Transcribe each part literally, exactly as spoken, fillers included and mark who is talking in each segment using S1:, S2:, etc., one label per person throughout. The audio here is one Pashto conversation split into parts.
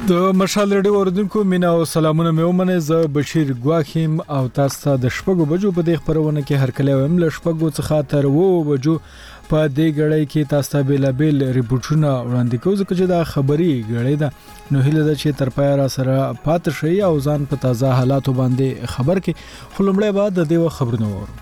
S1: د مشال ریډیو اوریدونکو مینا او سلامونه مې ومنه. زه بشیر ګواخیم او تاسو ته د شپږو بجو په دې خبرونه کې هر کله ویم ل شپږو څخه تر وو بجو په دې غړې کې تاسو ته بیلابل ریپورتونه وړاندې کوو چې دا خبري غړې ده نو هیله ده چې تر پای را سره پات شي او ځان په تازه حالاتو باندې خبر کې خلمړې بعد د دې خبرونه وورو.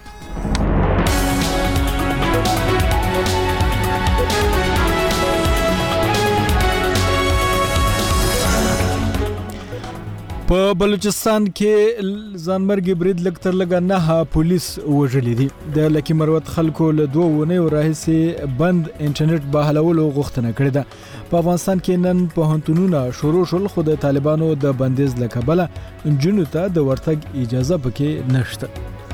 S1: په بلوچستان کې ځانمرګي برید لکتر لګا نه پولیس وژلې دي. د لکی مروت خلکو له دوه ونه راهسي بند انټرنیټ بحالولو غوښتنه کړې ده. په افغانستان کې نن په هنتونونه شروع شول خو د طالبانو د بندیز لکبله جنو ته د ورتګ اجازه پکې نشته.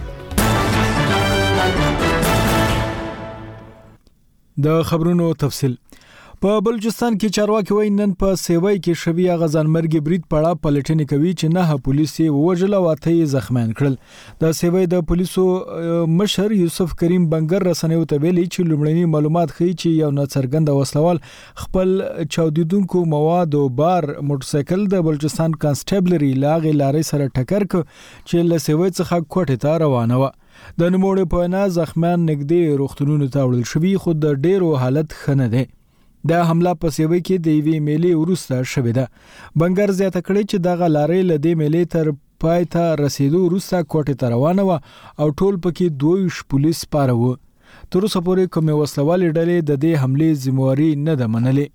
S1: د خبرونو تفصیل په بلوچستان کې چارواکي وایي نن په سیوای کې شوی غزان مرګ برید پړه پلټنې کوي چې نه پولیسي وژل او ته زخمیان کړل. د سیوای د پولیسو مشر یوسف کریم بنګر رسنیو ته ویلي چې لومړني معلومات ښیي چې یو ناڅرګند وسلوال خپل چاودیدونکو مواد او بار موټرسایکل د بلوچستان کانسټیبلري لاغې لارې سره ټکر ک چې له سیوای څخه کوټه ته روانه و. د نوموړي په نه زخمیان نږدې روغتونونو ته وړل شوی خو د ډیرو حالت خنه ده. د حمله په سیوی کې د وی میلې ورسته شوې ده. بنګر زیاته کړی چې دغه لارې له دې میلې تر پای ته رسیدو ورسته کوټه ته روانه و او ټول پکې دوه پولیس پاره و. تر اوسه پورې کومه وسلوال ډلې د دې حمله ذمہواری نه ده منلې.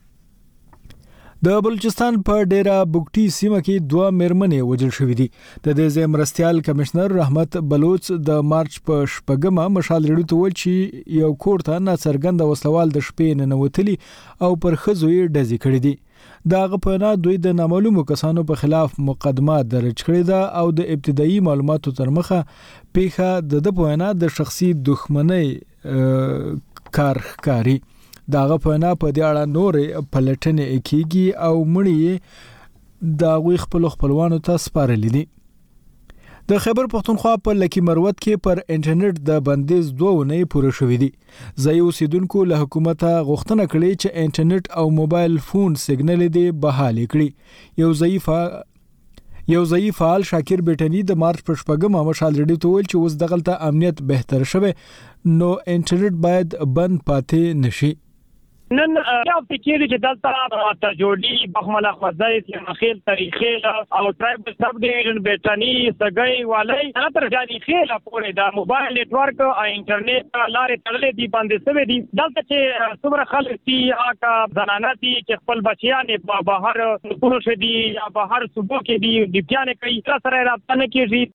S1: د بلوچستان په ډیرا بوکټي سیمه کې دوه مرمنې وژل شوې دي. د دې ځای مرستيال کمشنر رحمت بلوچ د مارچ په شپږمه مشال ریډیو ته ویل چې یو کور ته ناڅرګند وسلوال د شپې نه نوتلی او پر خزو یې ډزې کړې دي. داغه په نه دوی د نامعلومو کسانو په خلاف مقدمه درج کړې ده او د ابتدایي معلوماتو تر مخه پیښه د د په نه د شخصي دښمنۍ کار ښکاری. داغه په نه په دې اړه نور پلټنې کیږي او مړی دا غوي خپل خپلوانو ته سپارل دي. د خیبر پختونخوا په لکی مروت کې پر انټرنیټ د بندیز دوه ونې پوره شوې دي. ځای اوسیدونکو له حکومت غوښتنه کړې چې انټرنیټ او موبایل فون سیګنل دي بحال کړي. یو ضعیف یو ضعیف فعال شاکر بیٹنی د مارچ په شپږمه مشال ریډیو ته ویل چې اوس دغلته امنیت بهتر شوه نو انټرنیټ باید بند پاتې نشي.
S2: نن یو فکر چې دلته ته جوړي بخمله خوځي چې مخیل تاریخي او ټرایبل سب ډیویژن بیٹنی سګي والي تر تاریخي لا پورې د موبایل نتورک او انټرنیټ لارې تړلې دي باندې سوي دي. دلته چې څومره خلک دي اکا زنانه دي چې خپل بچیان په بهر سکول شدي یا بهر صوبو کې دي د پیانې کوي سره رابطه نه کیږي.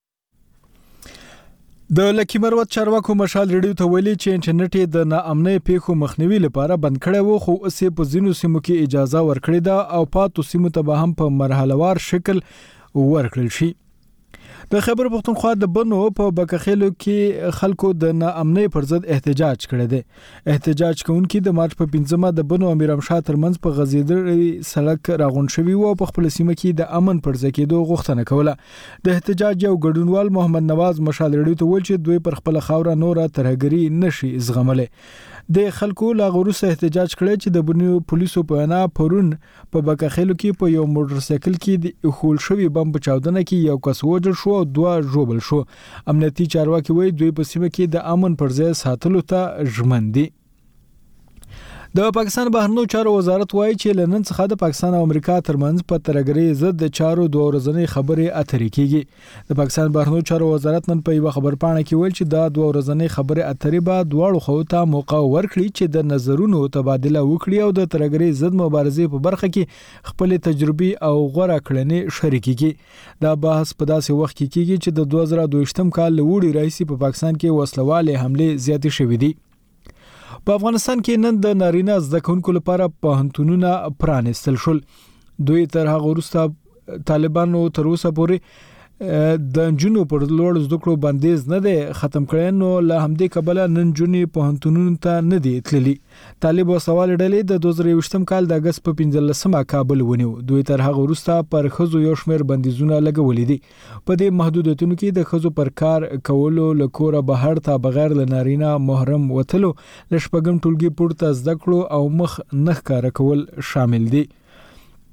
S1: د لکی مروت چارواکو مشال ریډیو ته ویلي چې انټرنیټ د ناامنۍ پیښو مخنیوي لپاره بند کړی وو خو اوس په ځینو سیمو کې اجازه ورکړې ده او پاتو سیمو ته به هم په مرحلهوار شکل ورکړل شي. د خیبر پختونخوا د بنو په بکخېلو کې خلکو د ناامنۍ پر ضد احتجاج کړی دی. احتجاج کوونکي د مارچ په پنځمه د بنو امیرام شاه ترمنځ په غزیدړي سړک راغون شوی وو په خپل سیمه کې د امن پر ځای کېدو غوښتنه کوله. د احتجاج یو ګډونوال محمد نواز مشال ریډیو ته ویل چې دوی پر خپل خاوره نوره ترهګري نشي زغملای. د خلکو لا غروسه احتجاج کړی چې د بنو پولیسو په انا پرون په بکخېلو کې په یو موټر سایکل کې د خول شوی بم په چاودنه کې یو کس وژل شو او دوه ژوبل شو. امنیتي چارواکي وایي دوی په سیمه کې د امن پر ځای ساتلو ته ژمن دي. د پاکستان بهرنیو چارو وزارت وایي چې لنن څخه د پاکستان او امریکا ترمنځ په ترګری ضد د چارو دوه ورځنۍ خبرې اترې کیږي. د پاکستان بهرنیو چارو وزارت نن په یو خبر پاڼه کې ویل چې دا دوه ورځنۍ خبرې اترې به دواړو خواو ته موقع ورکړي چې د نظرونو تبادله وکړي او د ترګری ضد مبارزې په برخه کې خپل تجربې او غوړه کړنې شریکي کړي. دا بحث په داسې وخت کې کیږي چې د دوه زره دوه کال لوړی رئیس په پاکستان کې وسلواله حمله زیاتې شوې دي. په افغانستان کې نن د نارینه زده کوونکو لپاره پوهنتونونه پرانیستل شول. دوی تر هغه وروسته طالبانو تر اوسه پورې د جنونو پر لوړ زده کړو بندیز نه دی ختم کړی نو له همدې کبله نن جنې پوهنتونونو ته نه دی تللي. طالب وسوال ډلې د دوه زره یوولسم کال د اگست په پنځلسمه کابل ونیو. دوی تر هغه وروسته پر خزو یو شمېر بندیزونه لګولې دي. په دې محدودیتونو کې د خزو پر کار کولو له کوره بهر ته بغیر له نارینه محرم وتلو له شپږم ټولګي پورته زده کړو او مخ نه ښکاره کول شامل دي.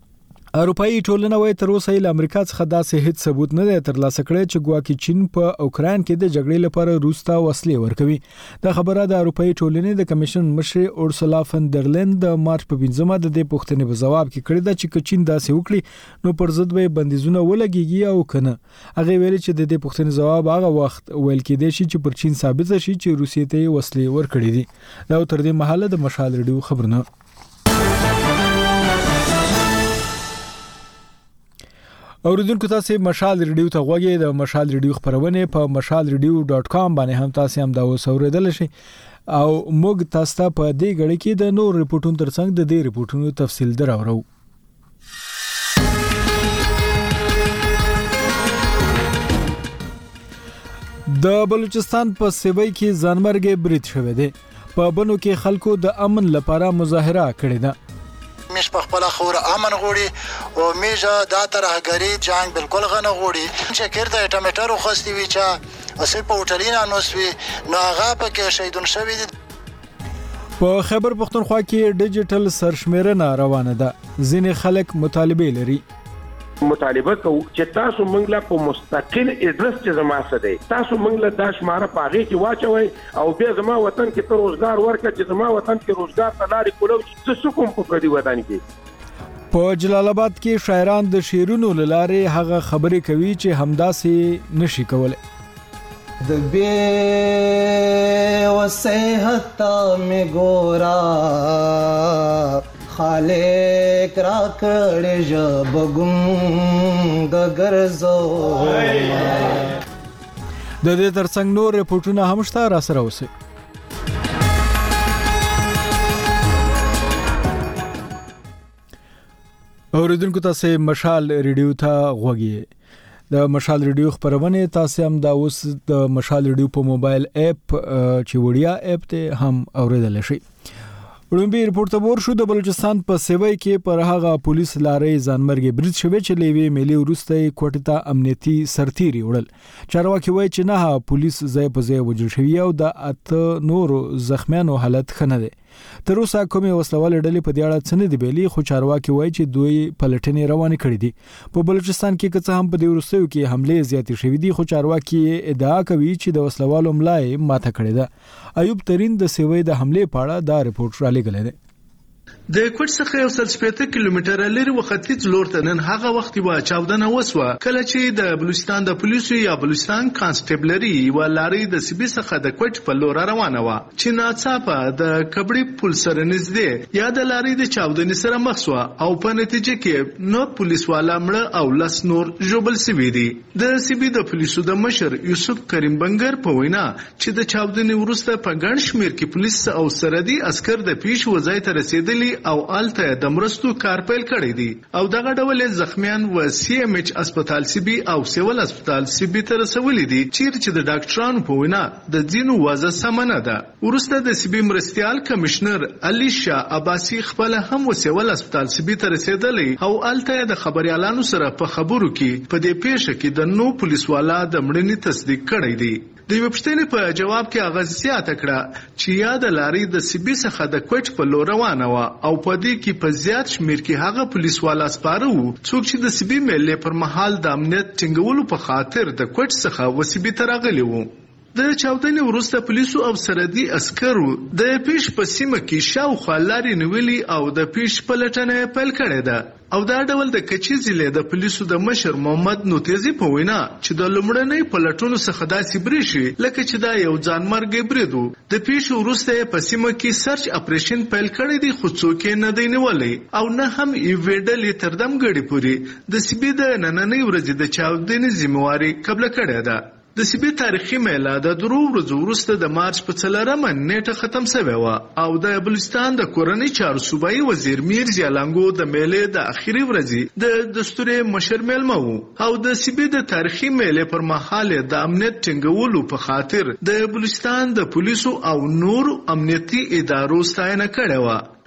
S1: اروپאי ټولنه وايي تر اوسه له امریکا څخه داسې هیڅ ثبوت نه دی ترلاسه کړی چې ګواکې چین په اوکران کې د جګړې لپاره روس ته وسلې ورکوي. دا خبره د اروپאי ټولنې د کمیشن مشر اورسولا فن در لین د مارچ په پنځمه د دې پوښتنې په جواب کې کړی دا چې چین داسې وکړي نو پر ضد به بندیزونه ولګيږي او کنه. هغه ویلي چې د دې پوښتنې جواب هغه وخت ویل کېدی شي چې پر چین ثابت شي چې روسیې ته وسلې ورکړي دي. دا تر دې مهاله د مشال ریډیو خبرونه. اوریدونکو تاسو مشال ریډیو ته غوږی د مشال ریډیو خبرونه په مشال ریډیو ډاټ کام باندې هم تاسو هم دا اوریدل شئ او موږ تاسو ته په دې غړي کې د نور ریپورتونو ترڅنګ د دې ریپورتونو تفصیل دراوړو. د بلوچستان په سیوی کې ځانمرګي برید شوه دی. په بنو کې خلکو د امن لپاره مظاهره کړې ده.
S3: مش په خپل خور امن غوړي او میجا د ترهګری جنگ بالکل غنه غوړي چې کړه د ټمیټر خوستي وی چې اسی په هوټلینا نوسوي نو هغه په کې شهیدون شوی دي.
S1: په خیبر پختونخوا کې ډیجیټل سرشمیرنه روانه ده. ځینې خلک مطالبه لري.
S4: مطالبه کوي چې تاسو موږ له په مستقل اډرس چې زما څه دی تاسو موږ له دا شماره پاغي کې واچوي او بیا زما وطن کې تر روزګار ورکړي چې زما وطن کې روزګار ته لارې کولو چې څه کوم په دې وطن کې.
S1: په جلال آباد کې شاعران د شعرونو لاره هغه خبرې کوي چې همداسې نشي کولای.
S5: د بے وصیحت میں گورا خالق را کړه جب ګم ګرځو.
S1: د دې ترڅنګ نور ریپورتونه هم شته را سره اوسئ. اوریدونکو تاسو مشال ریډیو ته غوږی. د مشال ریډیو خبرونه تاسو هم دا اوس د مشال ریډیو په موبایل اپ چې وړیا اپ ته هم اوریدل شئ. وړاندې ریپورت تبور شو د بلوچستان په سیوی کې پر هغه پولیس لارې ځانمرګي برید شوی چې لیوي ملي ورسته کوټه ته امنیتي سرتيري وړل. چارواکي وایي چې نه پولیس ځای په ځای وژل شوی او د اته نور زخمیانو حالت ښه دی. تر اوسه کومې وسلوالې ډلې په دې اړه څه نه دی ویلي خو چارواکي وایي چې دوی پلټنې روانې کړې دي. په بلوچستان کې که څه هم په دې وروستیو کې حملې زیاتې شوې دي خو چارواکي ادعا کوي چې د وسلوالو ملا یې ماته کړې ده. ایوب ترین د سیوی د حملې په اړه دا ریپورت را لېږلی دی.
S6: د کوټ څخه یو سل شپږ کیلومتره لري وختیځ لور ته نن هغه وخت و چاودنه وسوه کله چې د بلوچستان د پولیسو یا بلوچستان کانسټیبلری و لارې د سیبي څخه د کوټ په لور روانه و چې ناڅاپه د کبړی پل سره نږدې یا د لارې د چاودنې سره مخ شو او په نتیجه کې نو پولیس والا مړ او لس نور ژوبل شوي دي. د سیبي د پولیسو د مشر یوسف کریم بنګر په وینا چې د چاودنې وروسته په ګڼ شمیر کې پولیس او سردي عسكر د پیش وځای ته رسیدلي او آلته د مرستو کار پیل کړی دي او دغه ډول زخمیان و سی ام ایچ اسپیټال سیبي او سیول اسپیټال سیبي ته رسولي دي چیرته د ډاکټرانو په وینا د ځینو وضع سمنه ده. ورسته د سیبي مرستيال کمشنر علي شاه عباسي خپل هم و سیول اسپیټال سیبي ته رسیدلی او آلته د خبريالانو سره په خبرو کې په دې پیښه کې د نو پولیس والا د مړینې تصدیق کړی دی. د وپښتنې په جواب کې هغه زیاته کړه چې یا د لارې د سیبي څخه د کوټ په لور روانه و او په دې کې په زیات شمیر کې هغه پولیس والا سپاره وو څوک چې د سیبي ملي پر مهال د امنیت ټینګولو په خاطر د کوټ څخه وسیبي ترغلي وو. د چاودنې وروسته پولیسو او سردي عسکرو د پیش په سیمه کې شاوخوا لارې نیولې او د پیش پلټنه پیل کړې ده او دا ډول د کچې ضلع د پولیسو د مشر محمد نوتیزي په وینا چې د لومړنۍ پلټونو څخه داسې بریشي لکه چې دا یو ځانمرګي برید و. د پیش وروسته په سیمه کې سرچ اپریشن پیل کړی دی خو څوک یې نه دی نیولې او نه هم ایویډل تر دم غړي پوری د سیبي د نننۍ ورځې د چاودنې ذمہواری قبل کړی ده. د سیبي تاریخي میله د درو ورځو وروسته د مارچ په څلورمه نیټه ختم شوه و او د بلوچستان د کورنۍ چارو صوبایي وزیر میر زیالانګو د میله د اخیری ورځې د دستور مشر میلمه وو او د سیبي د تاریخي میله پر مهال د امنیت ټینګولو په خاطر د بلوچستان د پولیسو او نور امنیتي ادارو ستاینه کړې و.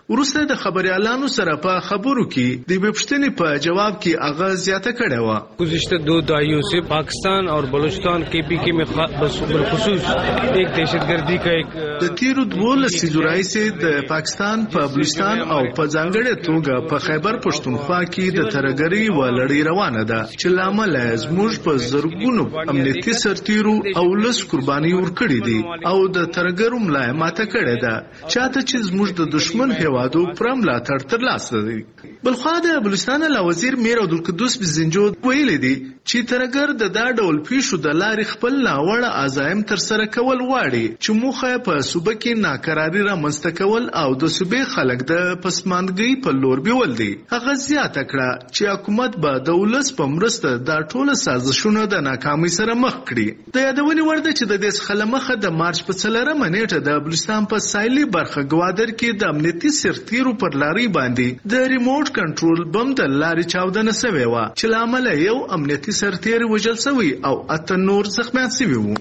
S6: وروسته د خبريالانو سره په خبرو کې د وپښتنې په جواب کې هغه زیاته کړې و.
S7: گزشته دو دهائیوں سے پاکستان اور بلوچستان کے پی کے میں بالخصوص ایک دہشتگردی کا ایک
S6: د تیرو دولس سیزو راهیسې د پاکستان په بلوچستان او په ځانګړې توګه په خیبر پښتونخوا کې د ترهګرۍ و لړۍ روانه ده چې لامل یې زموږ په زرګونو امنیتي سرتیرو او لس قرباني ورکړي دي او د ترهګرو ملا ماته کړې ده چاته چې زموږ د دشمن هیوادو پر ملاتړ ترلاسه دي. بلخوا د بلوچستان له وزیر میر عبدالقدوس بزنجو ویلي دي چې ترهګر د دا ډول پیښو د لارې خپل ناوړه عزایم ترسره کول غواړي چې موخه په صوبه کې ناکراري رامنځته کول او د صوبې خلک د پسماندګۍ په لور بیول دي. هغه زیاته کړه چې حکومت به د ولس په مرسته دا ټول سازشونه د ناکامۍ سره مخ کړي. د یادونې وړ ده چې د دې څخه مخه د مارچ په څلورمه نیټه د بلوچستان په سایلي برخه ګوادر کې د امنیتي سرتیرو پر لارۍ باندې د ریموټ کنټرول بم د لارې چاودنه شوې وه چې له امله یو امنیتي سرتیر وژل شوی او اته نور زخمیان شوي وو.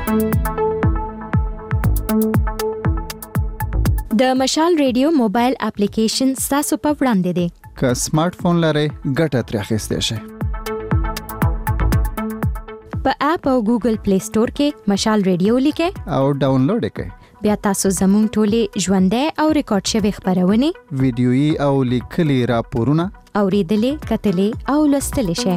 S8: د مشال ریډیو موبایل اپلیکیشن ستاسو په وړاندې دی.
S9: که سمارټ فون لرئ ګټه ترې اخیستی شئ.
S8: په اپ او ګوګل پلی سٹور کې مشال ریډیو لیکئ
S9: او ډاونلوډ یې کړئ.
S8: بیا تاسو زموږ ټولې ژوندۍ او ریکارډ شوي خبرونه
S9: ویډیويي او لیکلي راپورونه
S8: اوریدلې کتلې او لوستلې شئ.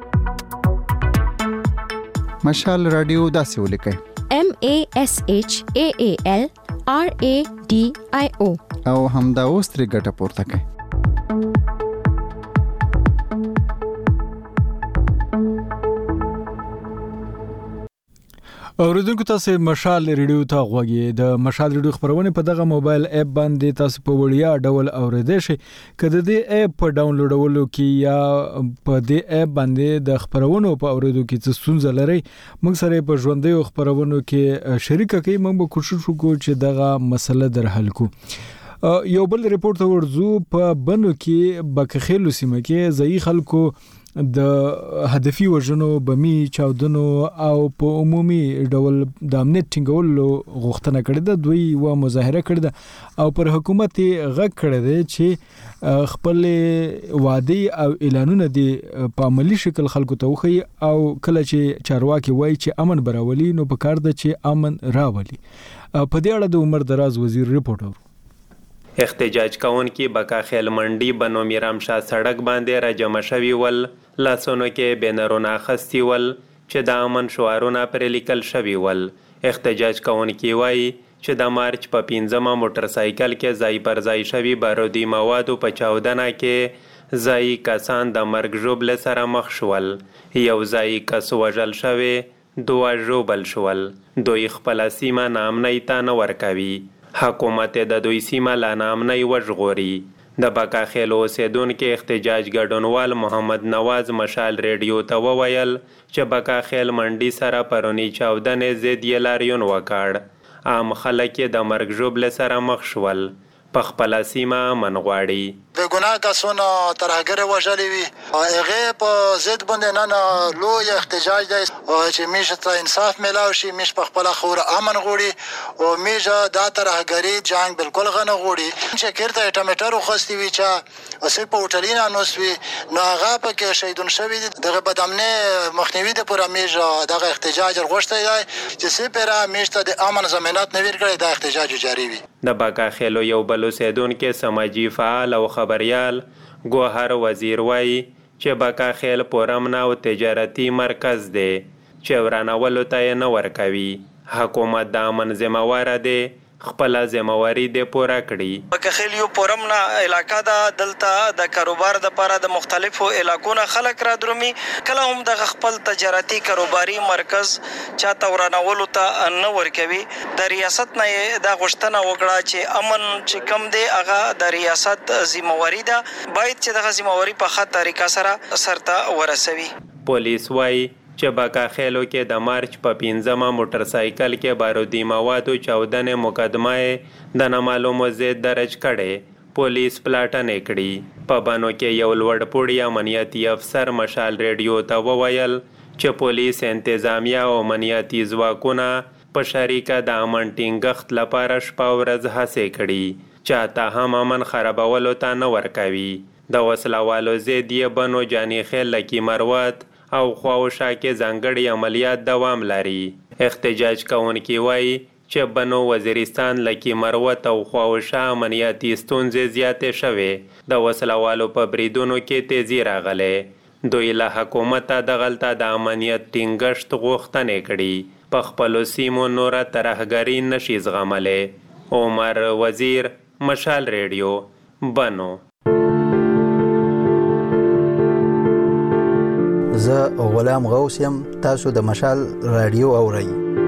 S9: مشال رادیو داسې ولیکئ
S8: M A S H A A L R A D I O
S9: او همدا اوس ترې ګټه پورته کړئ.
S1: اوریدونکو تاسو مشال ریډیو ته غوږی د مشال ریډیو خبرونه په دغه موبایل اپ باندې تاسو په وړیا ډول اوریدئ شئ. کله د اپ په ډاونلوډولو کې یا په دې اپ باندې د خبرونو په اوریدو کې څه ستونزه لري موږ سره په ژوندۍ خبرونو کې شریک کوي. موږ به کوشش وکړو چې دغه مسله در حل کو. یو بل ریپورت ورزو په بنو کې بکخیلو سیمه کې ځای خلکو د هدفي وژنو بمی چاودنو او په عمومي ډول د امنیت ټینګولو غوښتنه کړې ده. دوی و مظاهره کړې ده او پر حکومت غږ کړی دی چې خپل وعده او اعلانونه دي په عملی شکل خلکو ته وښيي او کله چې چارواکي وایي چې امن براولي نو په کار ده چې امن راولي. په دې اړه د عمر دراز وزیر ریپورت ورو.
S10: احتجاج کوونکي بکاخیل منډي بنو میرام شاه سړک باندې را جمع شوي ول. لاسونو کې بینرونه اخیستي ول چې د امن شعارونه پرې لیکل شوي ول. احتجاج کوونکي وایي چې د مارچ په پنځمه موټر سایکل کې ځای پر ځای شوي بارودي موادو په چاودنه کې ځایي کسان د مرګ ژوبلې سره مخ شول. یو ځایي کس وژل شوی، دوه ژوبل شول. دوی خپله سیمه ناامنۍ ته نه ورکوي. حکومت د دوی سیمه له ناامنۍ وژغوري. د بکاخیلو اوسیدونکي احتجاج ګډونوال محمد نواز مشال ریډیو ته وویل چې بکاخیل منډي سره پرونی چاودنې ضد یې لاریون وکړ. عام خلک یې د مرګ ژوبلې سره مخ شول. په خپله سیمه امن غواړي.
S3: بې ګناه کسونه ترهګرې وژلې وي. هغې په ضد باندې نن لوی احتجاج دی چې موږ ته انصاف میلاو شي. موږ په خپله خوره امن غواړي او موږ دا ترهګري جنګ بالکل غنه غواړي. چې چېرته یې ټمیټر وخوستي وي چې هسې په هوټلونه نوست وي نو هغه پکې شهیدون شوي دي. دغه بدامنۍ مخنیوي دپاره موږ دغه احتجاج غوښتی دی چې څه پېره موږ ته د امن ضمانت نه ورکړی دا احتجاج جاري وي.
S10: د بکاخیلو یو بل اوسیدونکی سماجي فعال او خبریال ګوهر وزیر وایي چې بکاخیل پورامن او تجارتي مرکز دی چې ورانولو ته یې نه ورکوي. حکومت د امن ذمهواره دی، خپله ذمهواري دې پوره کړي.
S11: بکاخیل یو پورامن علاقه ده. دلته د کاروبار دپاره د مختلفو علاقو نه خلک را درومي. کله هم دغه خپل تجارتي کاروباري مرکز چاته ورانولو ته نه ورکوي. د ریاست نه یې دا غوښتنه وکړه چې امن چې کم دی هغه د ریاست ذمهواري ده، باید چې دغه ذمهواري په ښه طریقه سره سرته ورسوي.
S10: پولیس وایي چې بکاخیلو کې د مارچ په پنځمه موټر سایکل کې بارودي موادو چاودنې مقدمه د نامعلومو ضد درج کړې. پولیس پلاټنې کړي. په بنو کې یو لوړ پوړی امنیتي افسر مشال ریډیو ته وویل چې پولیس انتظامیه او امنیتي ځواکونه په شریکه د امن ټینګښت لپاره شپه ورځ هڅې کړي. چاته هم امن خرابولو ته نه ورکوي. د وسلوالو ضد یې بنو جاني خیل لکي مروت او خواوشا کې ځانګړي عملیات دوام لري. احتجاج کوونکي وایي چې بنو وزیرستان لکي مروت او خواوشا امنیتي ستونزې زیاتې شوې. د وسلوالو په بریدونو کې تیزی راغلی. دوی له حکومته دغلته د امنیت ټینګښت غوښتنې کړي. په خپلو سیمو نوره ترهګري نشي زغملی. عمر وزیر، مشال ریډیو، بنو.
S12: زه غلام غوث یم، تاسو د مشال رادیو اورئ.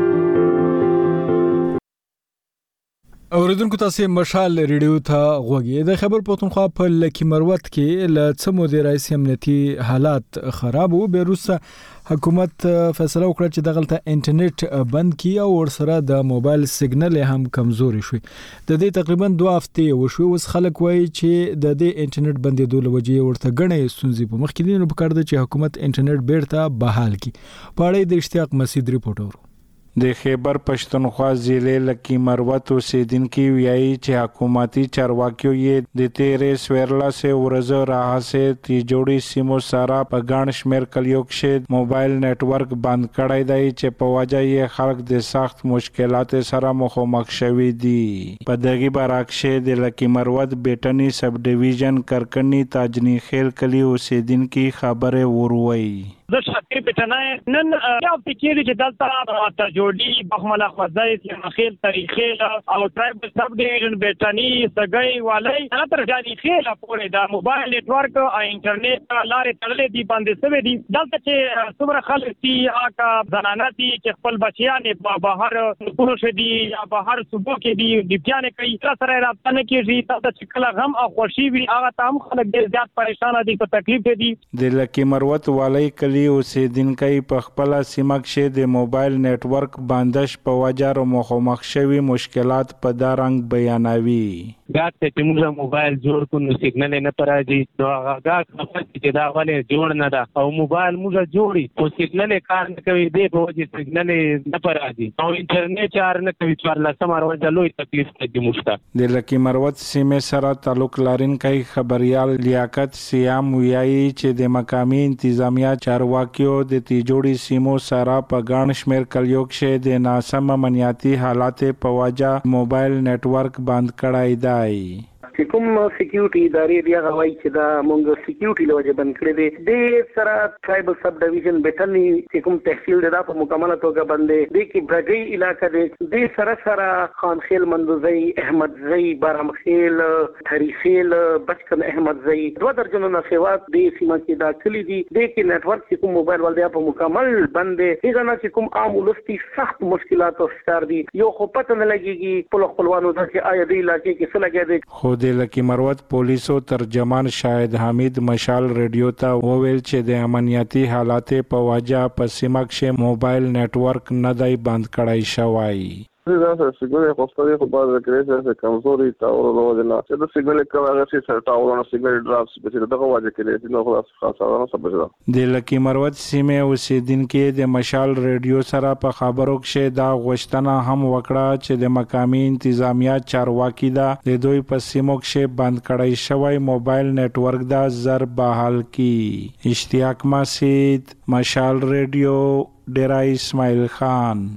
S1: اوریدونکو تاسو مشال ریډیو ته غوږی. د خبر پښتونخوا په لکی مروت کې ل څه مودې راځي امنیتي حالات خراب وو. بیروسه حکومت فیصله وکړه چې دغلته انټرنیټ بند کړي او ورسره د موبایل سیګنل هم کمزوري شوی. د دې تقریبا دوه هفتې وشوي. اوس خلک وایي چې د دې انټرنیټ بندېدو له وجې ورته غنې ستونزې په مخ کې دي. نو پکار ده چې حکومت انټرنیټ بیرته بحال کړي. په اړه د اشتیاق مسعود ریپورت اورو.
S13: د خیبر پښتونخوا ضلع لکی مروت اوسیدونکي وایي چې حکومتي چارواکیو یې د تیرې سویرلاسې ورځو راهیسې تیجوړي سیمو سره په ګڼ شمېر کلیو کښې موبایل نیټورک بند کړی دی چې په وجه یې خلک د سخت مشکلاتو سره مخامخ شوي دي. په دغې برعکس د لکی مروت بیټني سب ډیویژن کرکني تاجني خیل کلي اوسیدونکي خبرې وروي.
S2: زه شاکر پټنای نن یو فکر چې دلته تجوړي بخمله خوځای چې مخیل تاریخي او ټرایبل سب ډیویژن بیٹانی سګي والي هغه تر ځاني خیل پورې د موبایل نیټورک او انټرنیټ لارې تړلې دي باندې سوي دي. دلته چې څومره خلک دي هغه زنانه دي چې خپل بچیان په بهر کورو شه دي یا بهر صوبو کې دي ډیپیان کوي سره رابطه نه کیږي. دلته چې کله غم او خوشي وي هغه تام خلک ډیر زیات پریشان دي په تکلیف دي.
S13: د لکی مروت والي کلی اوسیدونکي په خپل سیمه کې د موبایل نیټورک بندش په وجه مخامخ شوي مشکلات په دا رنګ بیانوي.
S14: ګاټ چې موږ موبایل جوړ کړو نو سیګنل نه پراځي. نو هغه ګاټ چې دا ولې جوړ نه ده او موبایل موږ جوړي خو سیګنل کار نه کوي. دې په وجه سیګنل نه پراځي او انټرنیټ کار نه کوي. څوار لسم اروځه لوی تکلیف دی موږ.
S13: د لکی مروت سیمه سره تعلق لرونکي خبريال لیاقت سیام ویایي چې د مقامي انتظامیه چارواکیو د تیجوړي سیمو سره په ګڼ شمېر کلیو کښې د ناسم امنیتي حالات په وجه موبایل نیټورک بند کړی دی.
S15: چې کوم سکیورټي ادارې دی هغه وایي چې دا مونږ سکیورټي له وجه بند کړی دی. د سره ټرایبل سب ډیویژن بیټني چې کوم تحصیل دی دا په مکمله توګه بند دی. د کې برګي علاقه دی. د سره سره خانخیل مندوزي احمدزي بارامخیل تاریخیل بچکن احمدزي دوه درجنو نه سیوا د سیمه کې دا کلی دي. د کې نیټورک چې کوم موبایل ول دی په مکمل بند دی. هغه نه چې کوم عام ولستي سخت مشکلات او ستار دي. یو خو پته نه لګيږي په خپلوانو د چې آیا دی علاقې کې څه لګي دی.
S13: خو د لکی مروت پولیسو ترجمان شاهد حمید مشال ریډیو ته وویل چې د امنیتي حالات په وجه په سیمه کې موبایل نیټورک نه دی بند کړی شوی.
S16: دا سیګنل خو ستاسو په بازار کې چې کمزوري تاور ورو نه چې د سیګنل کله چې سر تاور نه سیګنل ډراپس به چې دغه وجه کې نو خلاص خاصه نه سبب ده. د
S13: لکی مروت سیمه اوسیدونکي د مشال ریډیو سره په خبرو کې دا غوښتنه هم وکړه چې د مقامي انتظامیه چارواکي دا د دوی په سیمو کې بند کړی شوی موبایل نیټورک دا زر بحال کړي. اشتیاق مسعود، مشال ریډیو، ډیرای اسماعیل خان.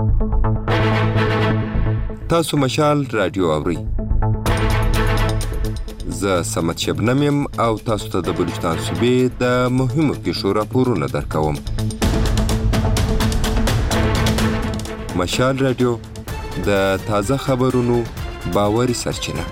S17: تاسو مشال رادیو اورئ. زه سمت شبنم یم او تاسو ته د بلوچستان صوبې د مهمو پیښو راپورونه درکوم. مشال رادیو د تازه خبرونو باوري سرچینه.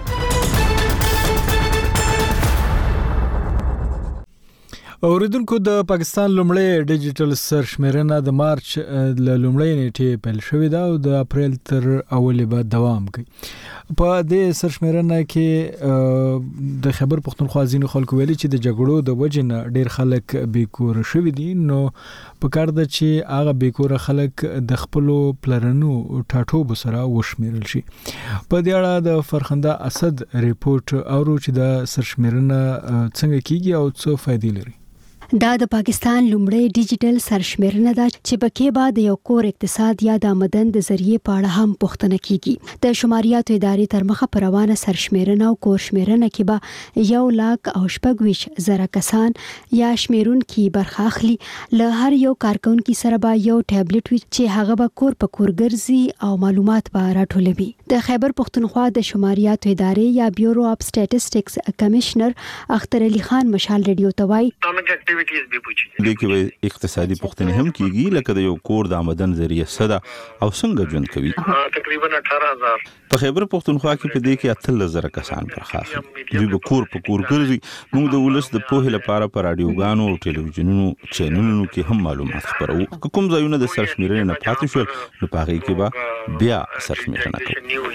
S1: اوریدونکو د پاکستان لومړی ډیجیټل سرشمېرنه د مارچ ل لومړۍ نیټې پیل شوې ده او د اپریل تر اولې به دوام کوي. په دې سرشمېرنه کې د خیبر پښتونخوا ځینو خلکو ویلي چې د جګړو د وجې نه ډېر خلک بیکور شوي دي. نو پکار ده چې هغه بیکوره خلک د خپلو پلرنو ټاټوبو سره وشمېرل شي. په دې اړه د فرخنده اسد ریپورت اورو چې د سرشمېرنه څنګه کیږي او څه فائدې لري.
S18: دا د پاکستان لومړی ډیجیټل سرشمیرنه ده چې پکې به د یو کور اقتصاد یا د آمدن د ذریعې په اړه هم پوښتنه کیږي. د شماریاتو ادارې تر مخه پر روانه سرشمیرنه او کور شمیرنه کې به یو لاک او شپږ ویشت زره کسان یا شمیرونکي برخه اخلي. له هر یو کارکونکي سره به یو ټابلیټ وي چې هغه به کور په کور ګرځي او معلومات به راټولوي. د خیبر پښتونخوا د شماریاتو ادارې یا بیورو اف سټیټسټکس کمشنر اختر علي خان مشال ریډیو ته وایي
S19: د کې اقتصادي پوښتنې هم کیږي لکه د یو کور د آمدن ذریعہ صدا او څنګه ژوند کوي.
S20: تقریبا اठारह हज़ार
S19: په خیبر پښتونخوا کې په دې کې اتلس زره کسان برخه اخلي. دوی به کور په کور ګرځي. موږ د ولس د پوهې لپاره په رادیوګانو او ټلویزیونونو چینلونو کې هم معلومات خپروو. کوم ځایونه د سرشمیرنې نه پاتې شول نو په هغې کې به بیا سرشمیرنه کوو.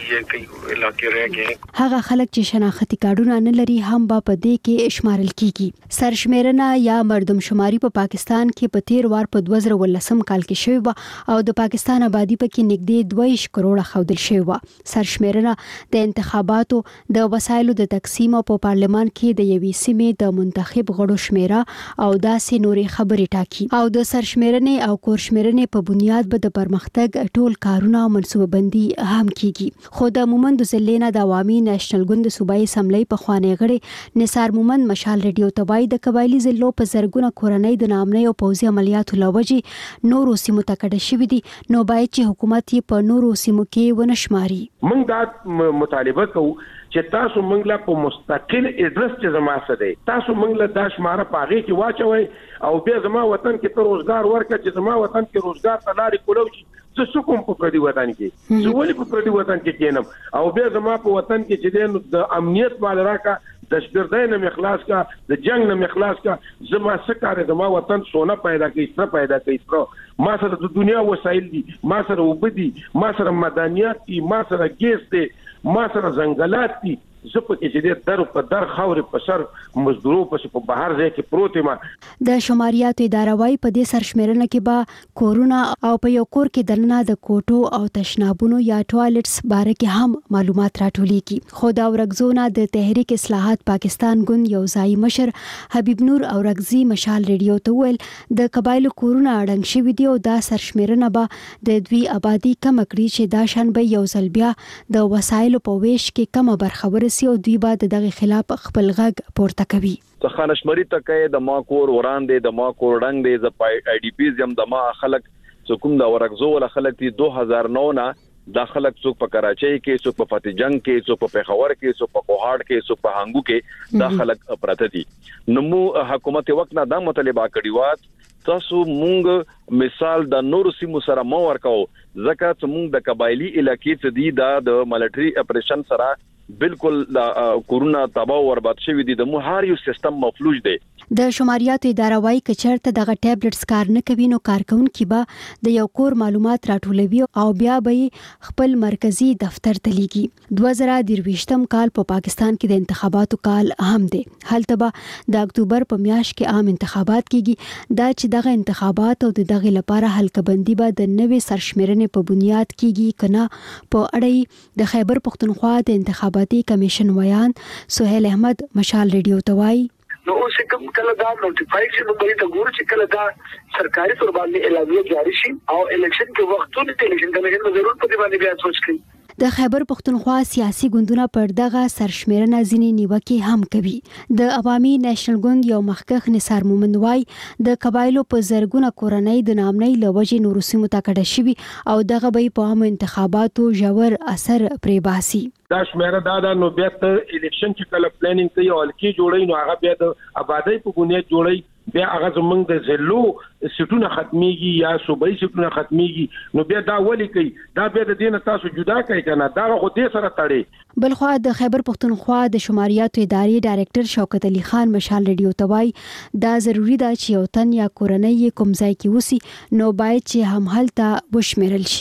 S18: هغه خلک چې شناختي کارډونه نه لري هم به په دې کې شمارل کیږي. سرشمیرنه یا مردم شماري په پاکستان کې په تیر وار په دوه زره ولسم کال کې شوی و او د پاکستان آبادی په کې نږدې دوه ویشت کروڑه ښودل شوی و. سرشمیرنه د انتخاباتو د وسایلو د تقسیم او په پارلمان کې د یوې سیمې د منتخب غړو شمیره او داسې نورې خبرې ټاکي. او د سرشمیرنې او کورشمیرنې په بنیاد به د پرمختګ ټول کارونه او منصوبه بندي هم کیږي. خو د مومند ضلع د عوامي نېشنل ګوند صوبایي اسمبلی په خوانې غړي نثار مومند مشال ریډیو ته وایي د قبایلی ضلعو په زرګونه کورنۍ د ناامنۍ او پوځي عملیاتو له وجې نورو سیمو ته کډه شوي دي، نو باید چې حکومت یې په نورو سیمو کې ونه شماري.
S4: موږ دا مطالبه کوو چې تاسو موږ له په مستقل اډرس چې زما څه دی تاسو موږ له دا شماره په هغې کې واچوئ او بیا زما وطن کې ته روزګار ورکړه چې زما وطن کې روزګار ته لارې کولی شي. زه څه کوم په پردي وطن کې؟ زه ولې په پردي وطن کې کېنم؟ او بیا زما په وطن کې چې دی نو د امنیت مال راکړه، د شپردۍ نه مې خلاص کا، د جنگ نه مې خلاص کا. زما څه کار زما وطن سونه پیدا کوي، سره پیدا کوي، سره ما سره د دنیا وسایل دي، ما سره اوبه دي، ما سره مدنیات دي، ما سره ګیس دي، ما سره ځنګلات دي. زه په کې چې د در په در خاورې په سر مزدورو پسې په بهر ځای کې پروت یم.
S18: د شماریاتو اداره وايي په دې سرشمیرنه کې به کورونه او په یو کور کې دننه د کوټو او تشنابونو یا ټوایلټس باره کې هم معلومات راټولیږي. خو د اورګزونه د تحریک اصلاحات پاکستان ګوند یو ځای مشر حبیب نور اورګزي مشال ریډیو ته ویل د قبایلو کورونه اړنګ شوي دي او دا سرشمیرنه به د دوی آبادی کم کړي چې دا شان به یو ځل بیا د وسایلو په ویش کې کمه برخه ورسي او دوی به دغه خلاف خپل غږ پورته کوي.
S21: ته خانشمري تکې د ما کور وړاندې د ما کور ډنګ دی ز پای ای ډی پیز یم د ما خلک څوک د ورغزو ول خلک دی دو هزار نو نه د خلک څوک په کراچۍ کې څوک په فتح جنگ کې څوک په پیښور کې څوک په کوهاټ کې څوک په هانګو کې د خلک پراته دي. نو حکومت وخت نه دا مطالبه کړی و تاسو مونږ مثال د نور سیمو سره مو ورکاو ځکه چې مونږ د قبایلی علاقې څخه دی د ملټری اپریشن سره بالکل کورونا تباہ او برباد شوی دي. د مو هر یو سیستم مفلوج دی.
S18: د شماریاتو اداره وايي کچرته دغه ټابلیټس کار نه کوي نو کارکونکي به د یو کور معلومات راټولوي او بیا به خپل مرکزی دفتر ته لیږي. دوه زره درویشتم کال په پاکستان کې د انتخاباتو کال هم دی. هلته به د اکتوبر په میاشت کې عام انتخابات کیږي. دا چې دغه انتخابات او دغه لپاره حلقه بندي به د نوې سرشمیرنې په بنیاد کیږي کنه په اړه د خیبر پښتونخوا د انتخاباتي کمیشن ویان سہیل احمد مشال ریډیو ته وایي
S20: نو اوس کوم کله دا نوټیفای شي نو به دا ګور چې کله دا سرکاري تور باندې اعلامیه جاری شي او الیکشن کې وختونه ته الیکشن کمیشن به ضرور په دې باندې بیا سوچ کوي.
S18: د خیبر پښتونخوا سیاسي ګوندونه پر دغه سرشمیرنه ځینې نیوکې هم کوي. د عوامي نېشنل ګوند یو مخکښ نثار مومند وایي د قبایلو په زرګونه کورنۍ د ناامنۍ له وجې نورو سیمو ته کډه شوي او دغه به په عامو انتخاباتو ژور اثر پرې باسي.
S4: دا شمیره دا دا نو بیا ته الیکشن چې کله پلانینګ کوي او الکی جوړي نو هغه بیا د آبادی په بنیاد جوړي بیا هغه زمونږ د زلو سټونه ختميږي یا صوبایي سټونه ختميږي نو بیا دا ولي کوي دا بیا د دینه تاسو جدا کوي کنه دا خو دې سره تړي.
S18: بلخوا د خیبر پښتونخوا د شماریاتو ادارې ډایریکټر شوکت علي خان مشال ریډیو ته وایي دا ضروری ده چې یو تن یا کورنۍ کوم ځای کې وسی نو باید چې هم هلته وشمیرل شي.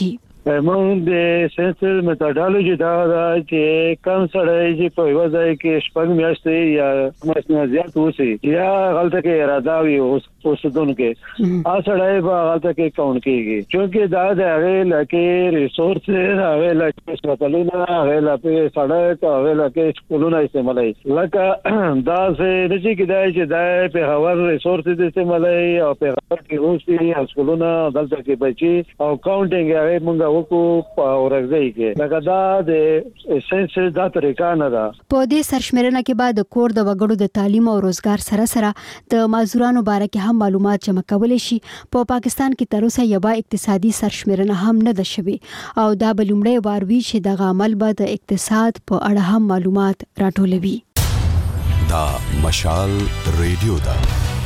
S14: موږ د سنسر میتھډالوجي دا چې کم سړی چې په یو ځای کې شپږ میاشتې یا مثلا زیات وسی یا غلطه کې اراده وي اوسدونکو ا سړی په غلطه کې کاونټ کیږي چې دا د هغه لکه ریسورس هغه لکه سپلونه هغه لکه سړک هغه لکه سکولونه استعمالي لکه دا څه د چې کدای چې دا په هوار ریسورس د استعمالي او په هغه کې روسي او سکولونه دلته کې بچي او کاونټینګ هغه مونږ وکړو په ورغځي کې لکه دا د سنسر دا طریقه نه ده.
S18: په دې سرشمېرنه کې بعد کور د وګړو د تعلیم او روزګار سره سره د معذورانو باره کې هم معلومات جمع کول شي. په پاکستان کې تر اوسه یوه اقتصادي سرشمېرنه هم نه ده شوې او دا به لومړی وار وي چې دغه عمل به د اقتصاد په اړه هم معلومات راټولوي.
S5: دا مشال ریډیو ده.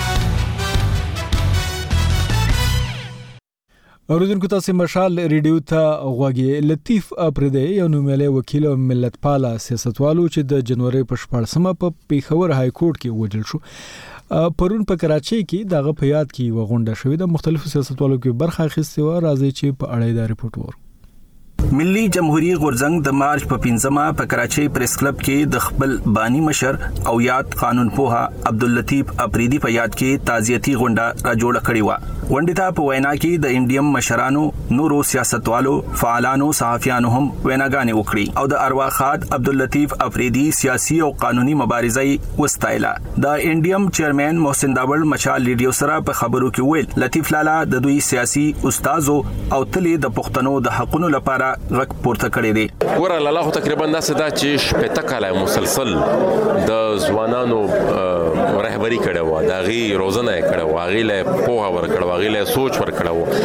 S1: اوریدونکو تاسو مشال ریډیو ته غوږی. لطیف اپریدی یو نومیالی وکیل او ملتپاله سیاستوالو چې د جنوري په شپاړسمه په پیښور های کورټ کې وژل شو. پرون په کراچۍ کې دغه په یاد کې یوه غونډه شوې ده. مختلفو سیاستوالو کې برخه اخیستې وه. راځي چې په اړه دا رپورټ ورکړو.
S22: ملي جمهوریت غورځنګ د مارچ په پنځمه په کراچۍ پریس کلب کې د خپل بانی مشر او یاد قانون پوها عبداللطیف اپریدی په یاد کې تعزیتي غونډه را جوړه کړې و. غونډې ته په وینا کې د انډیم مشرانو، نورو سیاستوالو، فعالانو، صحافیانو هم ویناګانې وکړي او د ارواخاد عبداللطیف اپریدی سیاسي او قانوني مبارزه وستایله. د انډیم چیرمن محسن داوړ مشال ریډیو سره په خبرو کې ویل لطیف لالا د دوی سیاسي استادو او تلې د پښتنو د حقونو لپاره غږ پورته کړی دی.
S23: ګوره لاله تقریبا داسې دا چې شپږ کاله مسلسل د ځوانانو رهبری کړو و، دا غي روزنه کړو، هغه له پوها ور کړو، هغه له سوچ ور کړو،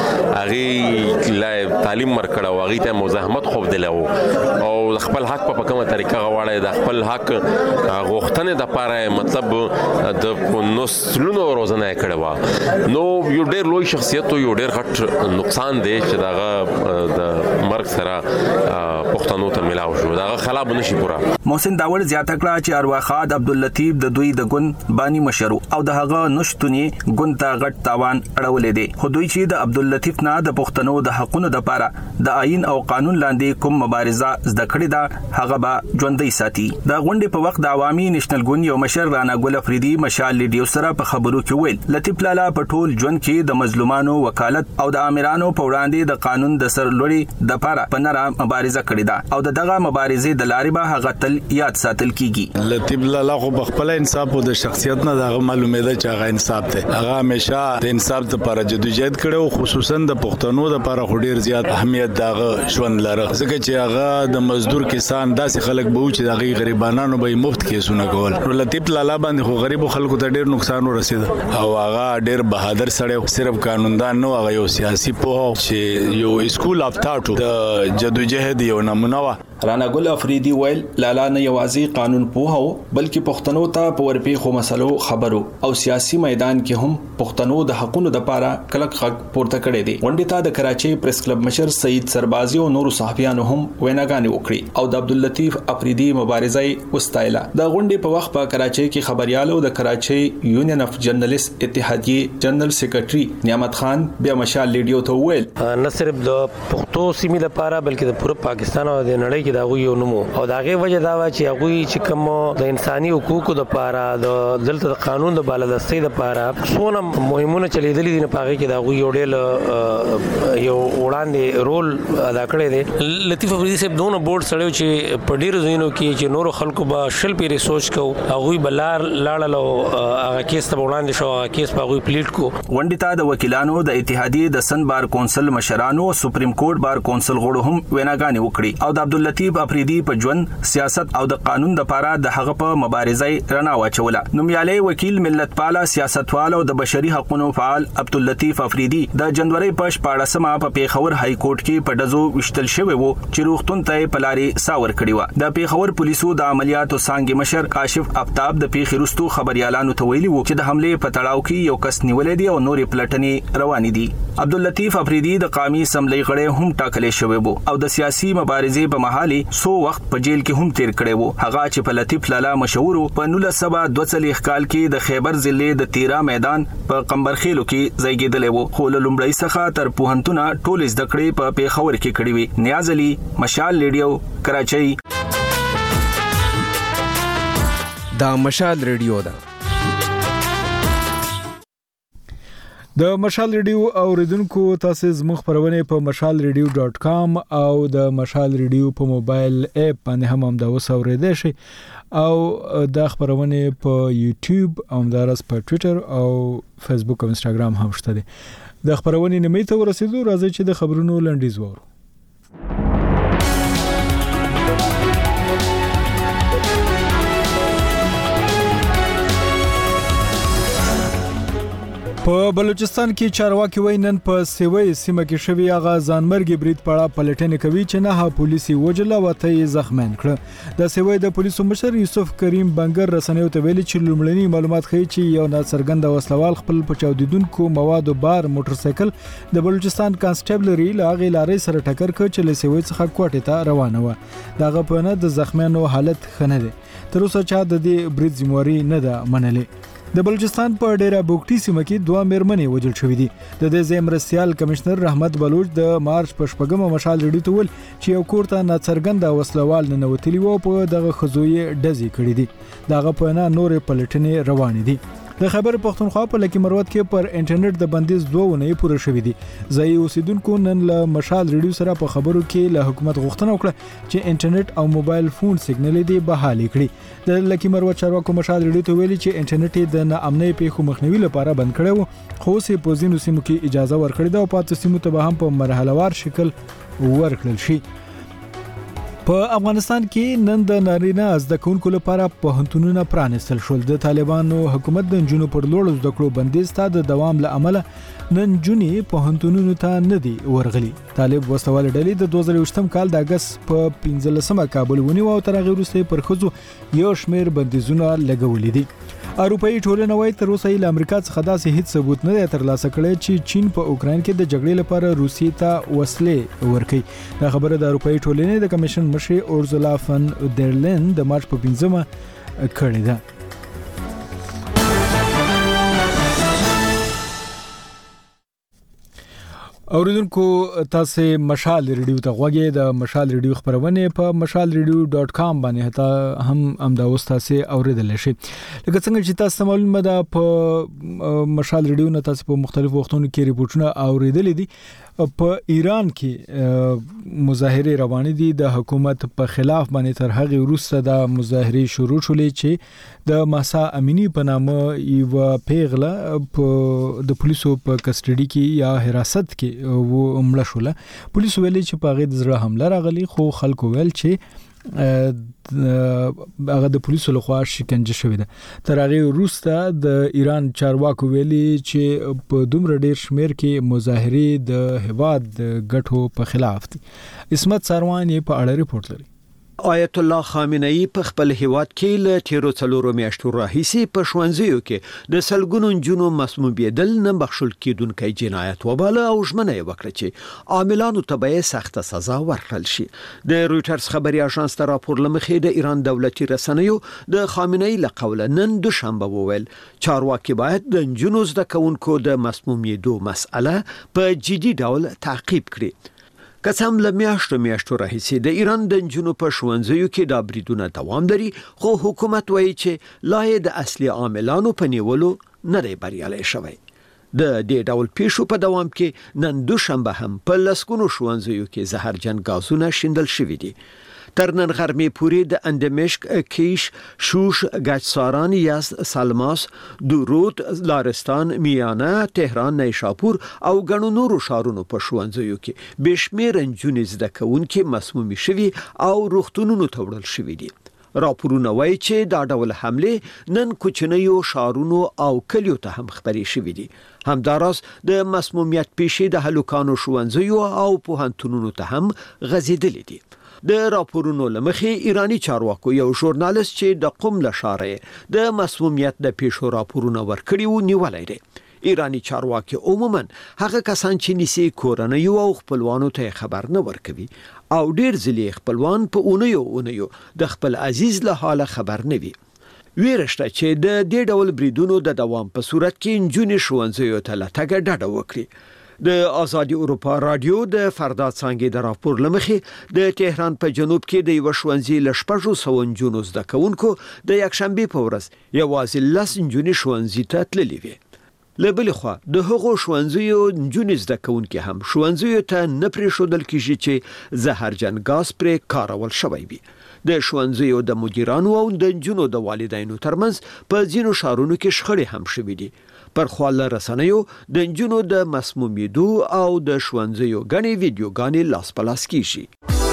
S23: هغه له تعلیم ور کړو، هغه ته مزاحمت خوب دلو او خپل حق په کومه طریقه غواړي د خپل حق غوښتنه د پاره مطلب د نسلونو روزنه کړو. نو یو ډېر لوی شخصیت یو ډېر غټ نقصان دی چې داغه د مرګ سره پښتنو ته ملاو شو، دا خلا بنشي پورا.
S22: محسن داوړ زیاته کړه چې ارواخاد عبداللطیف د دوی د ګوند بانی مشر او د هغه نشټونی ګوند ته غټ تاوان اړولې دي. خو دوی چې د عبداللطیف نه د پښتنو د حقونو د پاره د آئین او قانون لاندې کوم مبارزه زده کړې ده هغه به ژوندۍ ساتي. د غونډې په وخت د عوامي نېشنل ګوند یو مشر رانا ګل افریدي مشال ریډیو سره په خبرو کې ویل لطیف لالا په ټول ژوند کې د مظلومانو وکالت او د امیرانو په وړاندې د قانون د سرلوړي د پاره په نره مبارزه کړې ده او د دغه مبارزې د لارې به هغه تل یاد ساتل کیږي.
S24: لطیف لالا خو بخپل انصاف او د شخصیت نه دغه معلومه ده چې هغه انصاف ته هغه همیشه د انصاف لپاره جدوجہد کړو، خصوصا د پښتنو لپاره خو ډیر زیات اهمیت دغه ژوند لره، ځکه چې هغه د مزدور کسان داسې خلک به چې دغه غریبانو به مفت کیسونه کول. لطیف لالا باندې خو غریب خلکو ته ډیر نقصان ورسید او هغه ډیر بهادر سړی، صرف قانوندان نه، هغه یو سیاسي پوه چې یو اسکول اف تاټو د جدوجہد یو نمونه و.
S22: رانا ګل افریدي ویل لالا نه یوازې قانون پوه او بلکې پښتنو ته په ورپېښو مسلو خبرو او سیاسي میدان کې هم پښتنو د حقونو د پاره کلک غږ پورته کړی دی. غونډې ته د کراچۍ پریس کلب مشر سید سربازي او نورو صحافیانو هم ویناګانې وکړي او د عبداللطیف اپریدي مبارزه وستایله. د غونډې په وخت په کراچۍ کې خبريال او د کراچۍ یونین اف جرنالست اتحادیه جنرال سیکریټري نعمت خان بیا مشال ریډیو ته ویل
S25: نه صرف د پښتو سیمې لپاره بلکې د پوره پاکستان او د نړۍ دا غوي نومو او دا غي وجه دا و چې هغه چې کوم د انساني حقوقو د پاره د دلته د قانون د بالادستۍ د پاره څونه مهمونه چلیدلې دي نه پاره کې دا غوي یو ډېر یو وړاندې رول ادا کړی دی. لطیف افریدي صاحب دونه بورډ سړیو چې په ډیرو ځینو کې چې نورو خلکو به شل پیری سوچ کو هغه بلار لاړلو هغه کیس ته وړاندې شو، هغه کیس په هغه پلیټ کو.
S22: غونډې ته د وکیلانو د اتحادیه د سن بار کونسل مشرانو او سپریم کورټ بار کونسل غړو هم ویناګانې وکړي او د عبداللطیف اپریدي په ژوند، سیاست او د قانون د پاره د هغه په مبارزه رڼا واچوله. نومیالی وکیل ملتپاله سیاستوال او د بشري حقوقو فعال عبداللطیف اپریدي د جنوري په شپاړسمه په پیښور های کورټ کې په دزو وشتل شوی وو چې روغتون ته پلاری ساور کړی و. د پیښور پولیسو د عملیاتو څنګه مشر کاشف افتاب د پیښې وروسته خبريالانو ته ویلي وو چې د حمله په تړاو کې یو کس نیولې دی او نورې پلټنې روانې دي. عبداللطیف اپریدي د قومي اسمبلی غړی هم ټاکل شوی وو او د سیاسي مبارزې په محل ولې سو وخت په جیل کې هم تیر کړی وو. هغه چې په لطیف لالا مشهور په نولس سوه دوه څلوېښت کال کې د خیبر ضلع د تیرا میدان په قمبرخیلو کې زیږیدلی وو، خو له لومړۍ څخه تر پوهنتونه ټول زده کړې په پیښور کې کړې وې. نیاز علي، مشال ریډیو، کراچۍ.
S3: دا مشال ریډیو ده.
S1: د مشال ریډیو اوریدونکو تاسو زموږ خبرونه په مشال ریډیو ډاٹ کام او د مشال ریډیو په موبایل اپ باندې هم هم دا وسوریدئ شي او د خبرونه په یوټیوب او همدارس په ټوئیټر او فیسبوک او انستګرام هم شته دي. د خبرونه نیمه ته ورسېدو، راځي چې د خبرونو لنډیز وورو. په بلوچستان کې چارواکي وایي نن په سیوی سیمه کې شوی هغه ځانمرګي برید په اړه پلټنې کوي چې نه پولیسي وجله وته یې زخمین کړ. د سیوی د پولیسو مشر یوسف کریم بنګر رسنیو ته ویلي چې لومړني معلومات ښیي چې یو ناڅرګند وسلوال خپل په چاودیدونکو موادو بار موټر سایکل د بلوچستان کانسټیبلري لاغې لارې سره ټکر کړ چې له سیوی څخه کوټې ته روانه و. دغه په نه د زخمینو حالت خنه دي. تر اوسه چا د دې برید ذمہواری نه ده منلې. د بلوچستان په ډیره بوکټي سیمه کې دوه میرمنې وژل شوې دي. د دې ځای مرستیال کمشنر رحمت بلوچ د مارچ په شپږمه مشال ریډیو ته ویل چې یو کور ته ناڅرګنده وسلوال ننوتلی وو، په دغه خزوی ډزې کړې دي. دغه په نه نورې پلټنې روانې دي. د خیبر پښتونخوا په لکی مروت کې پر انټرنیټ د بندیز دوه ونې پوره شوې دي. ځای اوسیدونکو نن له مشال ریډیو سره په خبرو کې له حکومت غوښتنه وکړه چې انټرنیټ او موبایل فون سیګنل دي بحالي کړي. د لکی مروت چارواکو مشال ریډیو ته ویلي چې انټرنیټ د ناامنۍ پیښو مخنیوي لپاره بند کړی و، خو اوس په ځینو سیمو کې اجازه ورکړې ده او پاتې سیمو ته به هم په مرحلهوار شکل ورکړل شي. په افغانستان کې نن د نارینه زده کوونکو لپاره پوهنتونونه پرانیستل شول. د طالبانو حکومت د نجونو پر لوړ زده کړو بندیز ته د دوام له امله نن جونې پوهنتونونو ته نه دی ورغلي. طالب وسوال ډلې د دوه زره اووه کال د اگست په پنځلسمه کابل ونیو او تر هغه وروسته پر خزو یو شمېر بندیزونه لګولې دي. اروپאי ټولنه وايي تر اوسه له امریکا څخه داسې هیڅ ثبوت نه دی ترلاسه کړی چې چین په اوکراین کې د جګړې لپاره روسیې ته وسلې ورکړي. دا خبره د اروپאי ټولنې د کمیشن مشر اورزولا فن در لین د مارچ په پنځمه کړې ده. اوریدونکو تاسو مشال ریډیو ته غوږی د مشال ریډیو خبرونه په مشال ریډیو ډاٹ کام باندې هتا هم امدا وستاسه اوریدل شي. لکه څنګه چې تاسو معلومه ده په مشال ریډیو نه تاسو په مختلفو وختونو کې ریپورتونه اوریدل دي. په ایران کې مظاهره روانې دي د حکومت په خلاف باندې تر هغه وروسته د مظاهره شروع شولې چې د ماسا امینی په نامه یو پیغله په د پولیسو په کسټډي کې یا حراست کې و عمله شوله. پولیس ویلي چې په غیر زړه حمله راغلي، خو خلکو ویل چې هغه د پولیسو لخوا شکنجه شوې ده. تر هغه وروسته د ایران چارواکو ویلي چې په دومره ډیر شمیر کې مظاهره د هواد غټو په خلاف دي. اسمت سروان په اړه ریپورت لري.
S6: آیت الله خامنه ای په خپل هیواد کې له تیرو څلورو میاشتو راهیسې په ښوونځیو کې د سلګونو نجونو مسمومیدل نه بخښل کېدونکی جنایت وباله او ژمنه یې وکړه چې عاملانو ته به سخته سزا ورکړل شي. د رويټرز خبري اژانس ته راپور لمخې د ایران دولتي رسنیو د خامنه ای له قوله نن دوشنبه وویل چارواکي باید د نجونو زده کوونکو د مسمومیدو مسأله په جدي ډول تعقیب کړي. قسم له میاشتو میاشتو راهیسې د ایران د نجونو په ښوونځیو کې دا بریدونه دوام لري، خو حکومت وایي چې لا یې د اصلي عاملانو په نیولو نه دی بریالی شوی. د دې ډول پیښو په دوام کې نن دوشنبه هم په لسګونو ښوونځیو کې زهرجن غازونه شیندل شوي دي. تر نن غرمې پورې د اندمشق، کیش، شوش، گچساران، یزد، سلماس، درود، لارستان، میانه، تهران، نیشاپور او ګڼو نورو ښارونو په ښوونځیو کې بشمیر نجونې زده کوونکې مسمومې شوي او روغتونونو ته وړل شوي دي. راپورونه وایي چې دا ډول حمله نن کوچنیو ښارونو او کلیو ته هم خبرې شوي دي. همداراز د مسمومیت پیښې د هلکانو ښوونځیو او پوهنتونونو ته هم غځېدلې دي. د راپورونو لمخې ایرانی چارواکو یو ژورنالیست چې د قم له ښاره د مسمومیت د پیښو راپورونه ورکړي وو نیولای دی. ایرانی چارواکي عموما هغه کسان چې نیسي کورنۍ او خپلوانو ته خبر نه ورکوي او ډیر ځلې خپلوان په اونیو اونیو د خپل عزیز له حاله خبر نه وي. ویرشته چې د دې ډول بریدونو د دوام په صورت کې نجونې ښوونځیو ته له تګه ډډه وکړي. د آزادي اروپا رادیو د فرداد څانګې د راپور لمخې د تهران په جنوب کې د یو ښوونځي له شپږو سوو نجونو زده کوونکو د یکشنبې په ورځ یوازې لس نجونې ښوونځي ته تللې وې. له بلې خوا د هغو ښوونځیو نجونې زده کوونکي هم ښوونځیو ته نه پرېښودل کېږي چې زهرجن ګاز پرې کارول شوی وي. د ښوونځیو د مدیرانو او د نجونو د والدینو ترمنځ په ځینو ښارونو کې شخړې هم شوې دي. پر خوا له رسنیو د نجونو د مسمومیدو او د ښوونځیو غني ویډیوګانې لاس په لاس کیږي.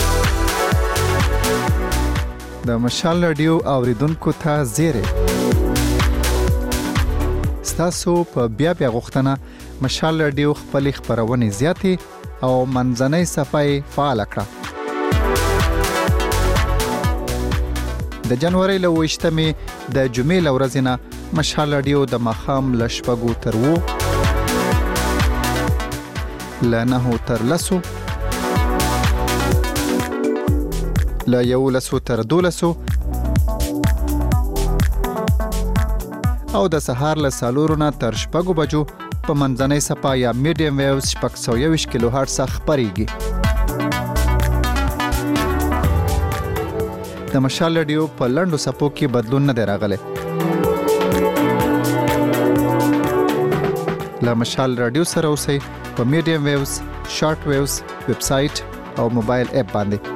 S7: د مشال رادیو اوریدونکو ته زیره ستاسو په بیا بیا غوښتنه مشال رادیو خپل خبرونه زیاتې او منځنۍ صفای فعال کړه. د جنوري له وشتمې د جمعې له ورځې نه مشال رادیو د مخام له شپږو تر اوو له نهو تر لسو له یولسو تر دولسو او د سهار له څلورو نه تر شپږو بجو په منځنۍ صفا یا میډیم ویوز شپږ سوه یوویشت کیلو هرټز خپرېږي. د مشال رادیو په لنډو صفو کې بدلون نه دی راغلی. له مشال رادیو سره اوسئ په میډیم ویوز، شارټ ویوز، ویب سایټ او موبایل اپ باندې.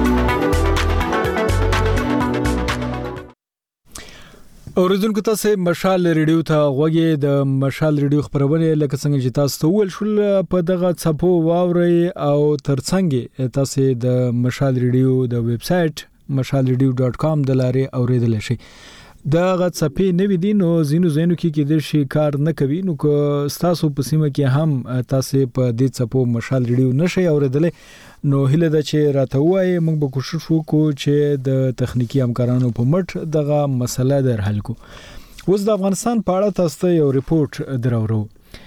S1: اوریدونکو تاسو مشال رادیو ته غوږی د مشال رادیو خبرونه لکه څنګه چې تاسو ته ول شول په دغه صفو واوري او ترڅنګ تاسو د مشال رادیو د ویب سایټ مشال رادیو ډاټ کام د لارې اوریدل شي. دا غڅپې نوې دي نو زینو زینو کې کې د شي کار نه کوي نو کو تاسو په سیمه کې هم تاسو په دې صفو مشال رادیو نشي اوریدل نو هله د چې راته وای موږ به کوشش وکړو چې د تخنیکی همکارانو په مټ دغه مسله در حل کو. اوس د افغانستان په اړه تاسو ته یو ریپورت درورو.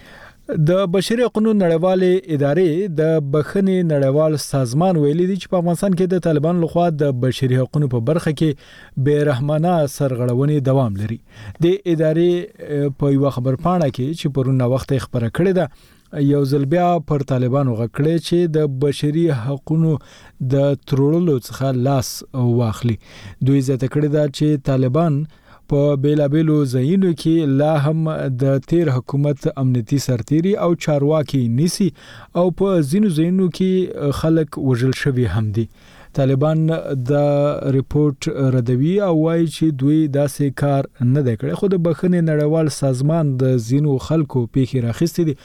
S1: د بشري حقوقو نړیوالې ادارې د بخښنې نړیوال سازمان ویلي دي چې په افغانستان کې د طالبان لخوا د بشري حقوقو په برخه کې بې رحمانه سرغړونې دوام لري. د ادارې په یو خبر پاڼه کې چې پرونه وخت خبره کړې ده یو ځل بیا پر طالبانو غکړې چې د بشري حقوقو د ترورلو څخه لاس واخلي. دوی زیاته کړې ده چې طالبان په بیلابیلو ځایونو کې لا هم د تیر حکومت امنیتي سرتيري او چارواکي نیسي او په ځینو ځایونو کې خلک وژل شوي هم دي. طالبان د ریپورت ردوي او وايي چې دوی داسې کار نه دی کړی خو د بخښنې نړیوال سازمان د ځینو خلکو پیښې راخستې دي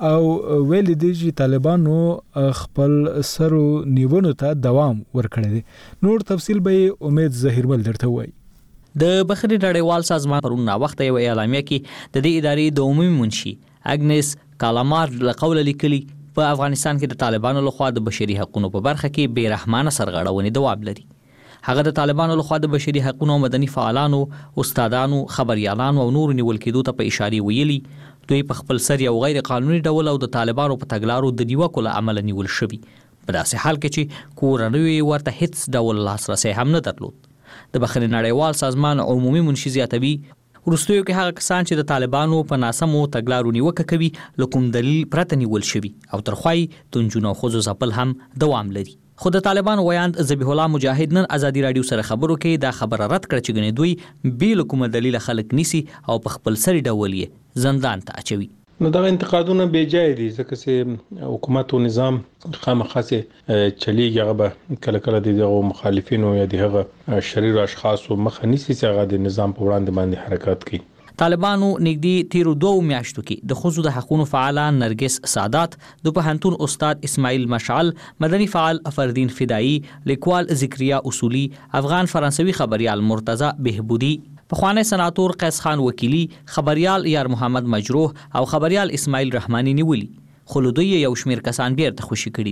S1: او ویل دي چې طالبانو خپل سرو نیونو ته دوام ورکړی دی. نور تفصیل به امید ظهیرمل درته وایي.
S8: د بخښنې نړیوال سازمان پرون وخت یو اعلامیه کې د دې ادارې د عمومي منشي اګنس کالامار له قوله لیکلي په افغانستان کې د طالبانو لخوا د بشري حقوقو په برخه کې بې رحمانه سرغړونې دوام لري. هغه د طالبانو لخوا د بشري حقوقو مدني فعالانو، استادانو، خبريالانو او نور نیول کېدو ته په اشاره ویلي دوی په خپل سر یو غیر قانوني ډول او د طالبانو په تګلارو د نیوکو له عمله نیول شوي په داسې حال کې چې کورنۍ ورته هیڅ ډول لاسرسي هم نه درلود. د بخښنې نړیوال سازمان عمومي منشي زیاتوي وروستیو کې هغه کسان چې د طالبانو په ناسمو تګلارو نیوکه کوي له کوم دلیل پرته نیول شوي او ترخوای د نجونو او ښځو ځپل هم دوام لري. خو د طالبانو ویاند ذبیح الله مجاهد نن ازادي رادیو سره خبرو کې دا خبره رد کړه چې ګنې دوی بې له کومه دلیل خلک نیسي او په خپل سري ډول یې زندان ته اچوي.
S9: نو دا انتقادونه بې جای دي ځکه چې حکومت او نظام خامخا چلیږي هغه به کله کله د دغه مخالفینو یا دغه شریر اشخاصو مخه نیسي چې هغه د نظام په وړاندې باندې حرکت کوي.
S8: طالبانو نږدې تیرو دوه میاشتو کې د ښځو د حقوقو فعاله نرګس سادات، د پوهنتون استاد اسماعیل مشعل، مدني فعال فردین فدایی، لیکوال ذکریا اصولی، افغان فرانسوي خبريال مرتضی بهبودی، پخوانی سناتور قیس خان وکیلی، خبريال یار محمد مجروح او خبريال اسماعیل رحمانی نیولی. خو دوی یو شمیر کسان بیرته خوشی کړي دي.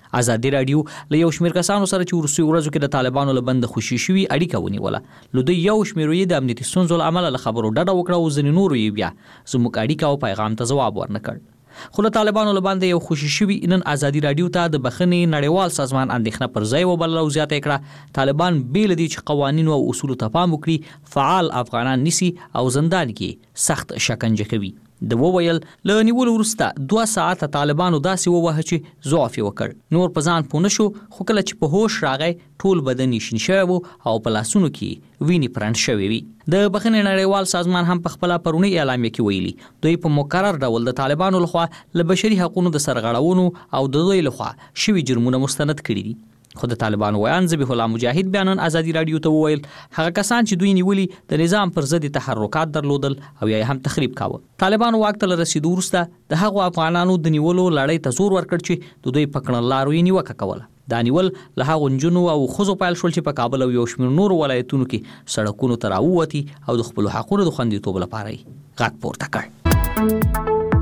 S8: ازادي رادیو له یو شمېر کسانو سره چې ورسي ورځو کې د طالبانو له بند خوشي شوي اړیکه ونیوله. له دوی یو شمېر یې د امنیتي ستونزو له امله له خبرو ډډه وکړه او ځینې نورو یې بیا زموږ اړیکه او پیغام ته ځواب ورنه کړ. خو له طالبانو له باندې یو خوشي شوي نن ازادي رادیو ته د بخښنې نړیوال سازمان اندېښنه پر ځای وبلله او زیاته کړه طالبان بې له دې چې قوانینو او اصولو ته پام وکړي فعال افغانان نیسي او زندان کې سخت شکنجه کوي. د وویل له نیولو وروسته دوه ساعته طالبانو داسې ووهه چې ضعف یې وکړ. نور په ځان پوه نه شو خو کله چې په هوش راغی ټول بدن یې شین شوی و او په لاسونو کې وینې پرنډ شوې وي. د بخښنې نړیوال سازمان هم په خپله پرونۍ اعلامیه کې ویلي دوی په مکرر ډول د طالبانو لخوا له بشري حقونو د سرغړونو او د دوی لخوا شوي جرمونه مستند کړي دي. خو د طالبانو ویان ذبیح الله مجاهد بیانن ازادي رادیو ته وویل هغه کسان چې دوی نیولي د نظام پر ضد تحرکات درلودل او یا هم تخریب کاوه. طالبانو واک ته رسیدو وروسته د هغو افغانانو د نیولو لړۍ ته زور ورکړ چې د دوی په کړنلارو یې نیوکه کوله. دا نیول له هغو نجونو او ښځو پیل شول چې په کابل او یو شمېر نورو ولایتونو کې سړکونو ته راووتي او د خپلو حقونو د خوندیتوب لپاره یې غږ پورته کړ.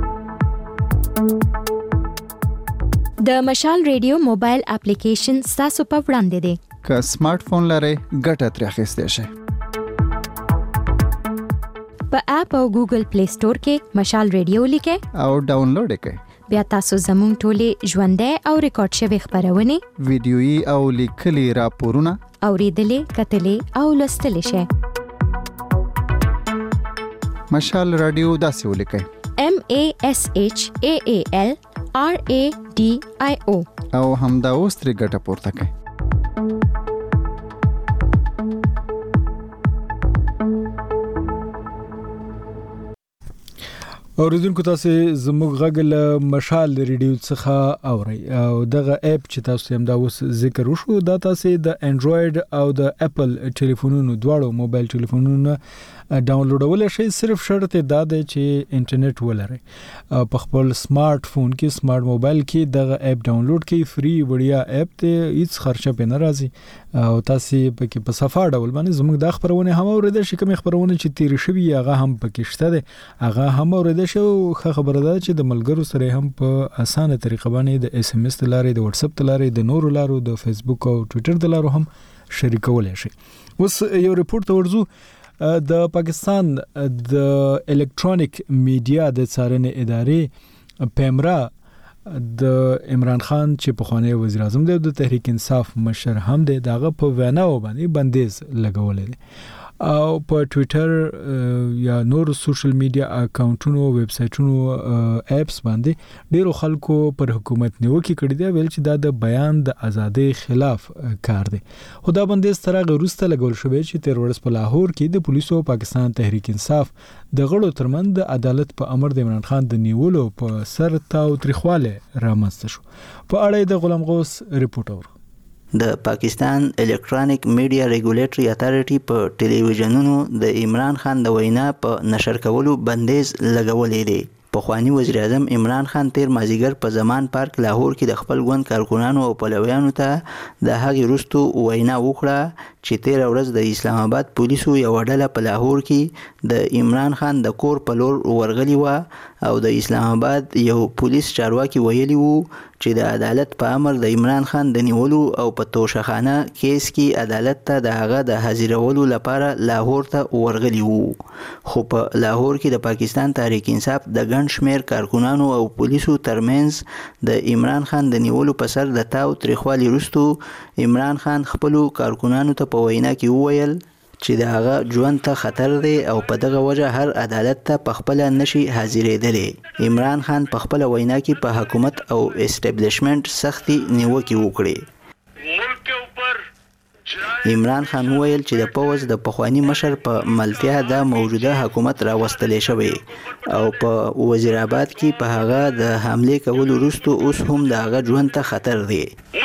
S2: د مشال ریډیو موبایل اپلیکیشن ستاسو په وړاندې دی.
S7: که سمارټ فون لرئ ګټه ترې اخیستی شئ.
S2: په اپ او ګوګل پلی سٹور کې مشال ریډیو لیکئ
S7: او ډاونلوډ یې کړئ.
S2: بیا تاسو زموږ ټولې ژوندۍ او ریکارډ شوې خپرونې
S7: ویډیويي او لیکلي راپورونه
S2: اوریدلې کتلې او لوستلې شئ.
S7: مشال رادیو داسې ولیکئ
S2: M A S H A A L R A D I O
S7: او همدا اوس ترې ګټه پورته کړئ.
S1: اوریدونکو تاسو زموږ غږ له مشال ریډیو څخه اورئ او دغه اپ چې تاسو هم دا اوس ذکر وشو دا تاسو د انډراید او د اپل ټلیفونونو دواړو موبایل ټلیفونونو ډاونلوډول شي. صرف شرط دا دی چې انټرنیټ ولرئ. په خپل سمارټ فون کې سمارټ موبایل کې دغه اپ ډاونلوډ کړئ. فری وړیا اپ ته هیڅ خرچه په نه راځي او تاسو پکې په صفه ډول باندې زموږ د خبرونه هم اوریدل شي. کوم خبرونه چې تیر شوي هغه هم پکې شته دي هغه هم اوریدل شي. خو خبره ده چې د ملګرو سره هم په اسانه طریقه باندې د اس ام اس لارې د واتس اپ لارې د نورو لارو د فیسبوک او ټوئیټر د لارو هم شریکول شي. اوس یو ریپورت ورزو د پاکستان د الکترونیک میډیا د څارنې ادارې پیمرا د عمران خان چې په خوانی وزیر اعظم د تحریک انصاف مشر هم د دغه په ویناو باندې بندیز لګولې دي او په ټوئیټر یا نور سوشل میډیا اکاونټونو ویب سایټونو اپس باندې ډیرو خلکو پر حکومت نیوکه کړې ده ویل چې دا د بیان د ازادۍ خلاف کار دی. خو دا بندیز تر هغه وروسته لګول شوی چې تیر ورځ په لاهور کې د پولیسو پاکستان تحریک انصاف د غړو ترمنځ د عدالت په امر د عمران خان د نیولو په سر تاو تریخواله رامنځته شو. په اړه د غلام غوث ریپورت اور
S10: د پاکستان الکترونیک میډیا ریګولیټری اتھارټي په ټلویزیونونو د عمران خان د وینا په نشر کولو بندیز لګولې دی. پخوانی وزیر اعظم عمران خان تیر مازیګر په زمان پارک لاهور کې د خپل ګوند کارکونانو او پلویانو ته د هغې وروستو وینا وکړه چې تیر ورځ د اسلام آباد پولیسو یو ډله په لاهور کې د عمران خان د کور په لور ورغلی و او د اسلام آباد یو پولیس چارواکي ویلی وو چې د عدالت په امر د عمران خان د نیولو او په توشخانه کیس کې عدالت ته د هغه د حاضرولو لپاره لاهور ته ورغلی وو. خو په لاهور کې د پاکستان تحریک انصاف د ګڼ شمېر کارکونانو او پولیسو ترمنځ د عمران خان د نیولو په سر د تاو تریخوالي وروسته عمران خان خپلو کارکونانو ته په وینا کې وویل چې د هغه ژوند ته خطر دی او په دغه وجه هر عدالت ته په خپل نشي حاضرېدلی. عمران خان په خپل وینا کې په حکومت او اسټابلیشمنت سختي نیوکې وکړې. عمران خان ویل چې د پوز د پخوانی مشر په ملتیا د موجوده حکومت راوستلې شوی او په وزیر آباد کې په هغه د حمله کولو وروسته اوس هم د هغه ژوند ته خطر دی.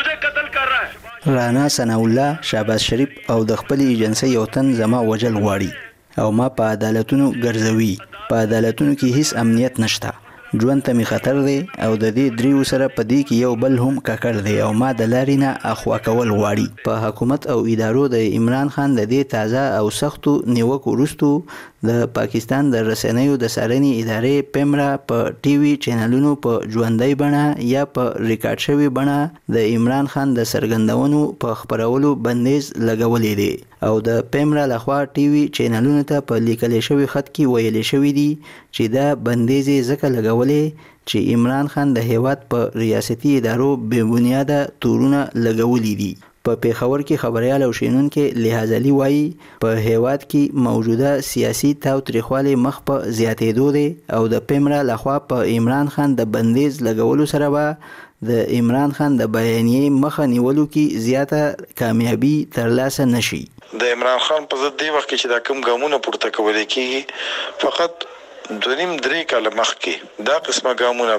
S10: رانا ثنا الله شهباز شریف او د خپل ایجنسی یو تن زما وجل غواړي او ما په عدالتونو ګرځوي. په عدالتونو کې هیڅ امنیت نشته. ژوند ته می خطر دی او د دې دریو سره په دې کې یو بل هم ککړ دی او ما د لارې نه اخوا کول غواړي. په حکومت او ادارو د عمران خان د دې تازه او سختو نیوکو وروستو د پاکستان د رسنیو د څارنې ادارې پیمرا په ټي وي چینلونو په ژوندۍ بڼه یا په ریکارډ شوی بڼه د عمران خان د څرګندونو په خپرولو بندیز لګولې دی او د پیمرا لخوا ټي وي چینلونو ته په لیکل شوی خط کې ویل شوی دی چې دا بندیز ځکه لګولې چې عمران خان د هیواد په ریاستي ادارو بې بنیاده تورونه لګولې دي. په پیښور کې خبريال او شینونکو لحاظ علي وایي په هیواد کې موجوده سیاسي تاوتریخوالی مخ په زیاتېدو دی او د پیمرا لخوا په عمران خان د بندیز لګولو سره به د عمران خان د بیانیې مخه نیولو کې زیاته کامیابی ترلاسه نشي.
S11: د عمران خان په ضد دی وخت کې چې دا کوم ګامونه پورته کول کېږي فقط دونیم درې کاله مخکې دا قسمه ګامونه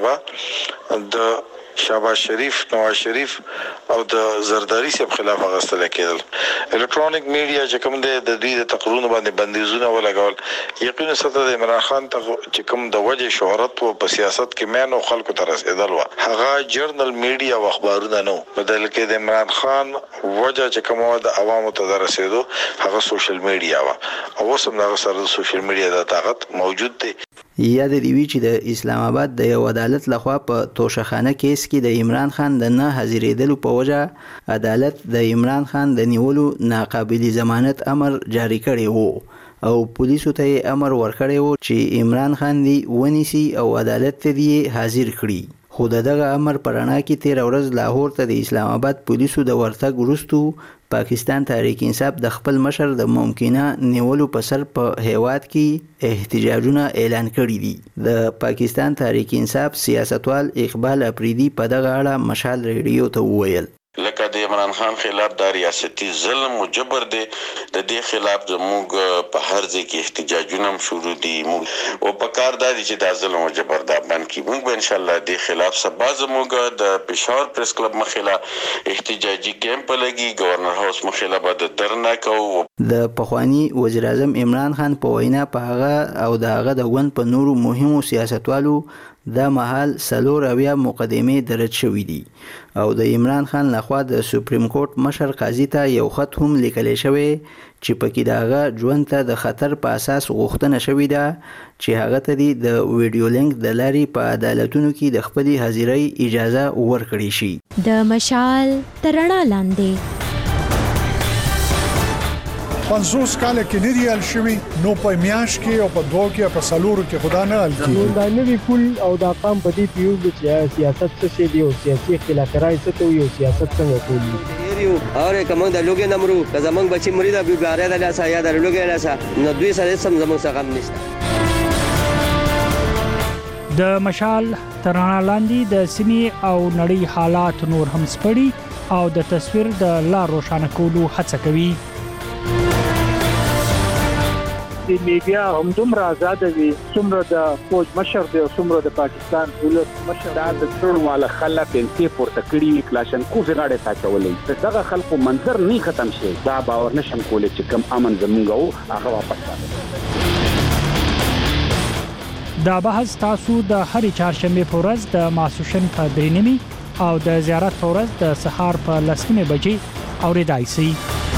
S11: به د شهباز شریف، نواز شریف او د زرداری صاحب خلاف غستل کېدل. الکترونیک میډیا چې کوم د دوی د تقریرونو باندې بندیزونه ولګول یقینا ستاسو د عمران خان ته چې کوم د وجه شهرت په سیاست کې مینو خلکو ته رسیدل و هغه جرنل میډیا او اخبارونه نو بدل کې د عمران خان وجه چې کوم د عوامو ته رسیدو هغه سوشل میډیا و او اوس هم هغه سره سوشل میډیا د طاقت موجود دی.
S10: یاد دی وی چې د اسلام آباد د یو عدالت لخوا په توشخانه کیس کې د عمران خان د نه حاضرېدلو په وجه عدالت د عمران خان د نیولو ناقابل ضمانت امر جاری کړی وو او پولیسو ته امر ورکړی وو چې عمران خان دی ونیسي او عدالت ته دی حاضر کړي. خو دغه امر پرانا کې تیر ورځ لاهور ته د اسلام آباد پولیسو د ورتګ وروستو پاکستان تحریک انصاف د خپل مشر د ممکنه نیولو په سر په هیواد کې احتجاجونه اعلان کړي دي. د پاکستان تحریک انصاف سیاستوال اقبال اپریدي په دغه اړه مشال ریډیو ته وویل
S12: لکه د عمران خان خلاف د ریاستي ظلم او جبر دی د دې خلاف زموږ په هر ځای کې احتجاجونه شروع دي او په کار د چې د ظلم او جبر د باندې کې موږ ان شاء الله د خلاف سبا زموږ د پېښور پریس کلب مخاله احتجاجي کیمپ لګي گورنر هاوس مخاله به درنه کوو.
S10: د پخوانی وزیر اعظم عمران خان په وینا په هغه او د هغه د غون په نورو مهمو سیاستوالو دا محل سلور اویا مقدمه درج شوې دي او د عمران خان لخوا د سپریم کورټ مشر قاضي ته یو خط هم لیکل شوی چې پکې داغه ژوند ته د خطر په اساس غوښتنه شوې ده چې هغه ته د ویډیو لینک د لارې په عدالتونو کې د خپل حاضرۍ اجازه ورکړي شي.
S2: د مشال ترڼا لاندې
S13: پنځوس کاله کې نه دی ال شوی نو په میاش کې او په دوه کې په سلورو کې خدا نه ال کی
S15: دا نوی کول او دا قام په دې پیو چې سیاست څه شي دی او سیاسي اختلافات څه ته یو سیاست څنګه کوي
S16: یو اور کوم د لوګي نمرو زمنګ بچی مرید ابي باره د لاسه یا د لوګي لاسه نو دوی سره سم زمنګ څنګه غم نشته.
S26: د مشال ترڼا لاندې د سیمې او نړۍ حالات نور هم سپړي او د تصویر د لار روښانه کولو هڅه کوي.
S27: د میډیا هم دومره آزاد وي څومره د فوج مشر دی او څومره د پاکستان ولس مشر
S28: دا د څړو والا خلک انتي پورته کړی کلاشن کو زغاړه تا چولې دغه خلکو منظر نه ختم شي دا باور نشم کولای چې کم امن زمونږ او هغه واپس راځي.
S26: دا بحث تاسو د هرې چهارشنبه په ورځ د ماسوشن په درې نیمه او د زیارت په ورځ د سهار په لسمه بجې اوریدای شئ.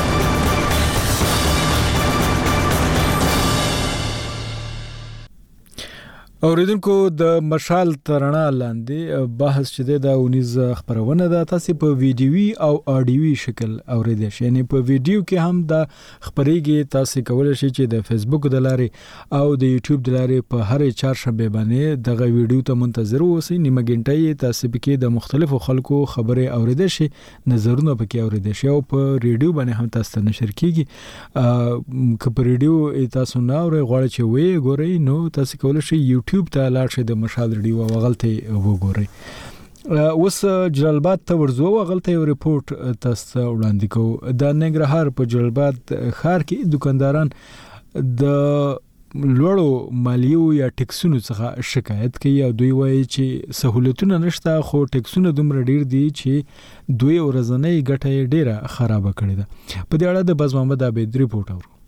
S1: اوریدونکو د مشال ترڼا لاندې بحث چې د اونیز خبرونه ده تاسو په ویډیوي او اډیوي شکل اوریدئ شئ. یعنی په ویډیو کې هم د خبرېږي تاسو کولای شئ چې د فیسبوک د لارې او د یوټیوب د لارې په هرې چهارشنبه باندې دغه ویډیو ته منتظر اوسئ. نیمه غنټه تاسو پکې د مختلفو خلکو خبرې اوریدئ شئ، نظرونه پکې اوریدئ شئ او په ریډیو باندې هم تاسو ته نشر کیږي. که په ریډیو تاسو نه اورئ غواړئ چې وې ګورئ نو تاسو کولای شئ یوټیوب ته لاړ شئ د مشال ریډیو وغلطه وګورئ. اوس جلال آباد ته ورځو وغلطه یو ریپورت تاسو وړاندې کوو. د ننګرهار په جلال آباد ښار کې دکانداران د لوړو مالیو یا ټیکسونو څخه شکایت کوي او دوی وایي چې سہولتونه نشته خو ټیکسونه دومره ډیر دي چې دوی ورځنۍ ګټه ډیره خراب کړې ده. په دې اړه د باز محمد عابد ریپورت اورو.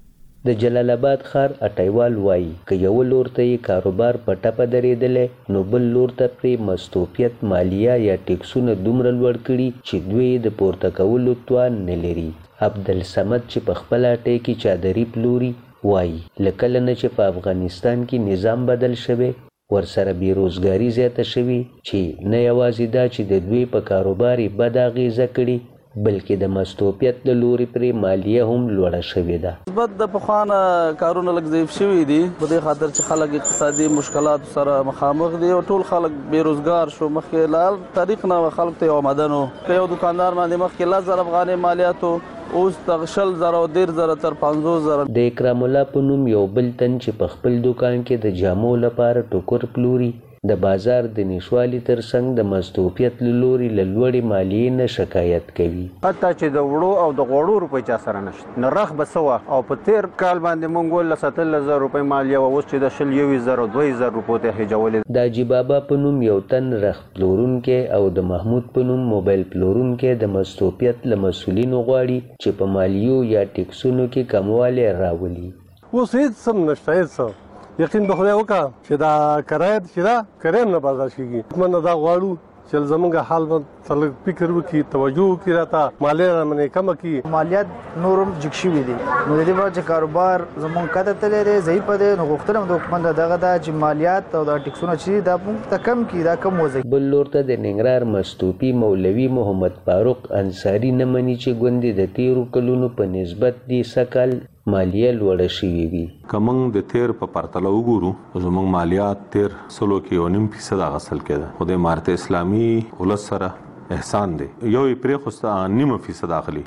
S4: د جلال آباد ښار اټیوال وایي که یو لور ته یې کاروبار په ټپه درېدلی نو بل لور ته پرې مستوفیت مالیه یا ټیکسونه دومره لوړ کړي چې دوی د پورته کولو توان نه لري. عبدالصمد چې په خپله ټیکي چادري پلوري وایي له کله نه چې په افغانستان کې نظام بدل شوی ورسره بیروزګاري زیاته شوي چې نه یوازې دا چې د دوی په کاروبار یې بد اغېزه کړي بلکې د مستوفیت له لورې پرې مالیه هم لوړه شوې ده.
S5: نسبت د پخوانه کارونه لږ ضعیف شوي دي په دې خاطر چې خلک اقتصادي مشکلاتو سره مخامخ دي او ټول خلک بیروزګار شو. مخکې له تاریخ نه خلکو ته یو آمدن و که یو دکاندار باندې مخکې لس زره افغانۍ مالیات و اوس د شل زره او دېرش زره تر پنځوس زره.
S4: د اکرام الله په نوم یو بل تن چې په خپل دوکان کې د جامو لپاره ټوکر پلوري د بازار د نشوالي ترڅنګ د مستوفیت له لوري له لوړې مالیې نه شکایت کوي.
S14: حتی چې د وړو او د غوړو روپۍ چا سره نشته نرخ به څه وه او په تېر کال باندې موږ ول ستلس زره روپۍ مالیه وه اوس چې د شل یوویشت زره دوه زره روپو ته هجولې.
S4: د حاجي بابا په نوم یو تن رخت پلورونکی او د محمود په نوم موبایل پلورونکی د مستوفیت له مسؤلینو غواړي چې په مالیو یا ټیکسونو کې کموالی راولي.
S17: اوس هېڅ هم نشته هېڅ څه یقین به خدای وکړه چې دا کرایه چې دا کرایه هم نه برداشت کېږي. حکومت نه دا غواړو چې زمونږ حال به لږ فکر وکړي توجه وکړي راته مالیه رامنې کمه کړي.
S18: مالیات نور هم جګ شوي دي نو د دې لپاره چې کاروبار زمونږ کته تللی دی ضعیف دی نو غوښتنه هم د حکومت دغه ده چې مالیات او دا ټیکسونه چې دا موږ ته کم کړي دا کم وځي.
S4: بل لور ته د ننګرهار مستوفي مولوي محمد فاروق انصاري نه مني چې ګوندې د تیرو کلونو په نسبت دې سکل مالیه لوړه شوې وي.
S19: که موږ د تیر په پرتله وګورو زموږ مالیات تیر سلو کې یو نیم فیصد اخیستل کېده خو د امارت اسلامي ولس سره احسان دی یو یې پرېښوسته نیمه فیصد اخلي.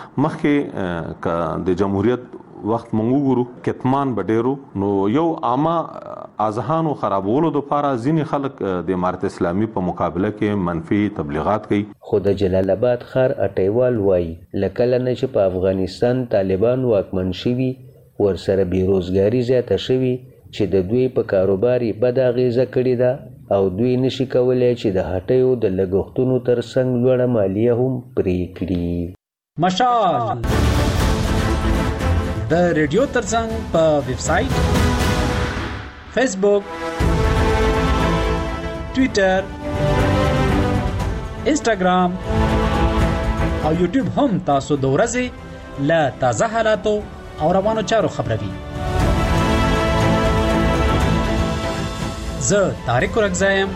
S19: مخکې که د جمهوریت وخت موږ وګورو کتمان به ډېرو نو یو عامه اذهانو خرابولو دپاره ځینې خلک د امارت اسلامي په مقابله کې منفي تبلیغات کوي.
S4: خو د جلال آباد ښار اټیوال وایي له کله نه چې په افغانستان طالبان واکمن شوي ورسره بیروزګاري زیاته شوي چې د دوی په کاروبار یې بد اغېزه کړې ده او دوی نشي کولی چې د هټیو د لګښتونو ترڅنګ لوړه مالیه هم پرې کړي.
S20: مشال د ریډیو ترڅنګ په ویب سایټ فیسبوک ټویټر انسټاګرام او یوټیوب هم تاسو د ورځې له تازه حالاتو او روانو چارو خبروي. زه طارق ورکزایم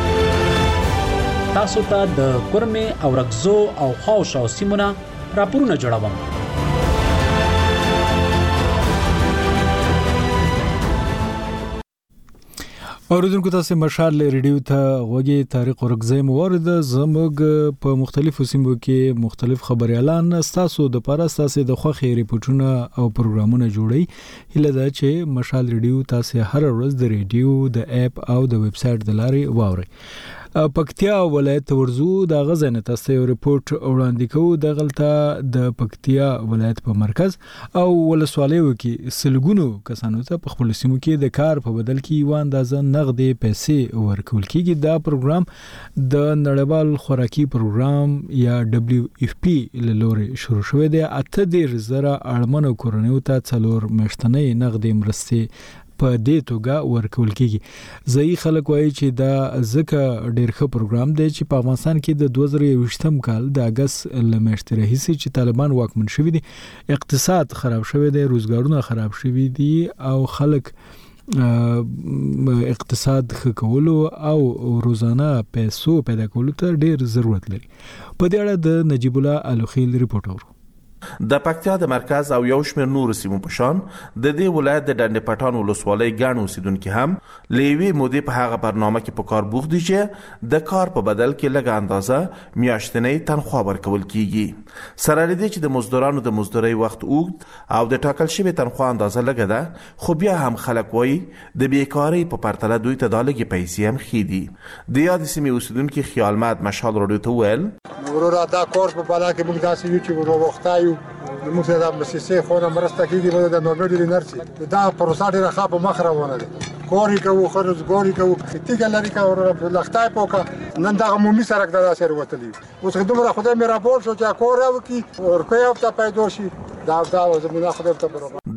S20: تاسو ته د کورمې او رکزو او خاوشاو سیمونه راپورونه جوړوم.
S1: اوریدونکو تاسو مشال ریډیو ته غوږی طارق ورکزی موارد زموږ په مختلفو سیمو کې مختلف خبريالان تاسو د پاره تاسو د خوخي ریپورتونه او پروګرامونه جوړي هله دا چې مشال ریډیو تاسو هر ورځ د ریډیو د اپ او د ویب سټ د لارې واوري. پکتیا ولایت ورزو د غزنه تاسو یو ریپورت وړاندې کوو د غلطه د پکتیا ولایت په مرکز او ولسوالیو کې سلګونو کسانو ته په خپل سیمو کې د کار په بدل کې یو اندازه نغدي پیسې ورکول کیږي. دا پروګرام د نړیوال خوراکي پروګرام یا دبليو اف پی له لوري شروع شوی دی. اته ډیر زره اړمنو کورنیو ته څلور میاشتنۍ نغدي مرستې په دې توګه ورکول کیږي. ځای خلک وایي چې دا ځکه ډیر ښه پروګرام دی چې په افغانستان کې د دوه زره یوویشتم کال د اگست لمشت راهیسې چې طالبان واکمن شوي دي اقتصاد خراب شوی دی روزګارونه خراب شوي دي او خلک اقتصاد ښه کولو او روزانه پیسو پیدا کولو ته ډیر ضرورت لري. په دې اړه د نجیب الله الوخیل ریپورت اورو.
S21: د پکتیا د مرکز او یو شمېر نور سیمو په شان د دې ولایت د ډنډ پټان ولسوالۍ ګڼ اوسیدونکو هم لېوي مودې په هغه برنامه کې په کار بوخت دي چې د کار په بدل کې لږ اندازه میاشتنۍ تنخواه ورکول کیږي. سره لري چې د مزدورانو د مزدورۍ وخت اوږد او د ټاکل شوی تنخواه اندازه لږه ده خو بیا هم خلک وایي د بیکاری په پرتله دوی ته دا لږې پیسې هم ښې دي. د یادې سیمې اوسیدونکي خیالمند مشال راډیو ته وویل
S29: ورور دا کورس په بالا کې موږ داسې یو چې وروختایو موږ ته د مسیسې خو نه مرسته کیږي موږ د نومېډي نرسي دا پروسه ډیره ښه په مخ روانه ده. کوري کوو خرج ګوري کوو تیګه لري کا ور لختای پوکا نن دا عمومي سرک دا سره وتلی اوس دومره خدای مې راپور شو چې کور راو کی ور کوي هفته پیدا شي دا دا زمونه خدای ته برابر.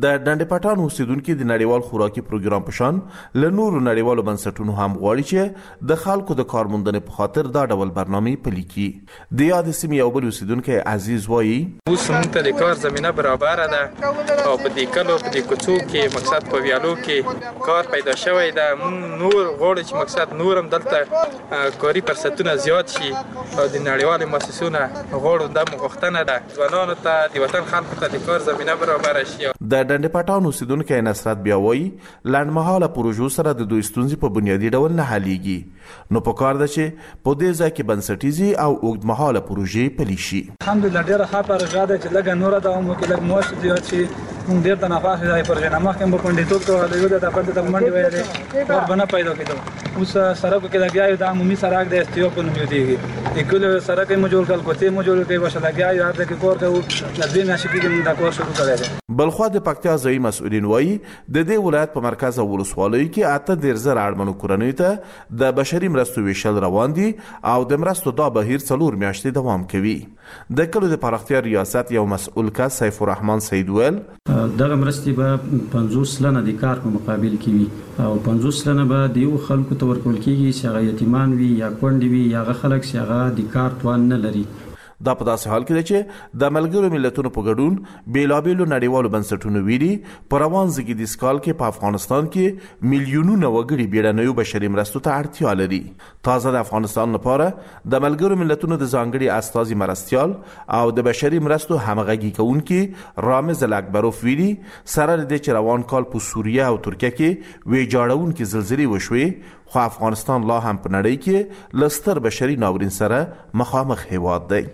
S21: د ډنډ پټان اوسیدونکو د نړیوال خوراکي پروګرام په شان له نورو نړیوالو بنسټونو هم غواړي چې د خلکو د کارموندنې په خاطر دا ډول برنامې پلي کړي. د یاد سیمې یو بل اوسیدونکی عزیز وایي
S3: اوس موږ ته د کار زمینه برابره ده او په دې کلو په دې کوڅو کې مقصد په ویالو کې کار پیدا شوی ده. موږ نور غواړو چې مقصد نور هم دلته کاري فرصتونه زیات شي او د نړیوالو مؤسسونو غواړو دا غوښتنه ده ځوانانو ته د وطن خلکو ته د کار زمینه برابره شي.
S21: د ډنډ پټان اوسیدونکی نصرت بیا وایي لنډمهاله پروژو سره د دوی ستونزې په بنیادي ډول نه حلیږي، نو په کار ده چې په دې ځای کې بنسټیزي او اوږدمهاله پروژې پلي شي.
S6: الحمدلله ډېره ښه پروژه ده چې لږه نوره دوام وکړي، لږ معاش زیات شي. موږ ډېر ته ناخوښ یو د پروژې نه مخکې به پنډیتوب کولی یو د پنډ ته منډې ویلې کار به نه پیدا کېدو. اوس سړکو کې لګیا یو د عمومي سړک د استیو په نوم یادېږي. د کلو سړک یې مو جوړ کړل، کوڅې مو جوړې کړې، بس لګیا یو هر ځای کې کار کوو. له دوې میاشتې کېږي موږ دا کار شروع کړی دی.
S21: بلخوا د پکتیا ځایي مسؤلین وایي د دې ولایت په مرکز او ولسوالیو کې اته دېرش زره اړمنو کورنیو ته د بشري مرستو ویشل روان دي او د مرستو دا بهیر څلور میاشتې دوام کوي. د کلو د پراختیا ریاست یو مسؤل کس سیف الرحمن سید ویل
S7: دغه مرستې به پنځوس سلنه د کار په مقابل کې وي او پنځوس سلنه به د یو خلکو ته ورکول کېږي چې هغه یتیمان وي یا کونډې وي یا هغه خلک چې هغه د کار توان نه لري.
S21: دا په داسې حال کې ده چې د ملګرو ملتونو په ګډون بیلابیلو نړیوالو بنسټونو ویلي په روان زېږدیز کال کې په افغانستان کې میلیونونه وګړي بیړنیو بشري مرستو ته اړتیا لري. تازه د افغانستان لپاره د ملګرو ملتونو د ځانګړي استازي مرستیال او د بشري مرستو همغږي کوونکي رامز الاکبروف ویلي سره د دې چې روان کال په سوریه او ترکیه کې ویجاړونکې زلزلې وشوې، خو افغانستان لا هم په نړۍ کې له ستر بشري ناورین سره مخامخ هیواد دی.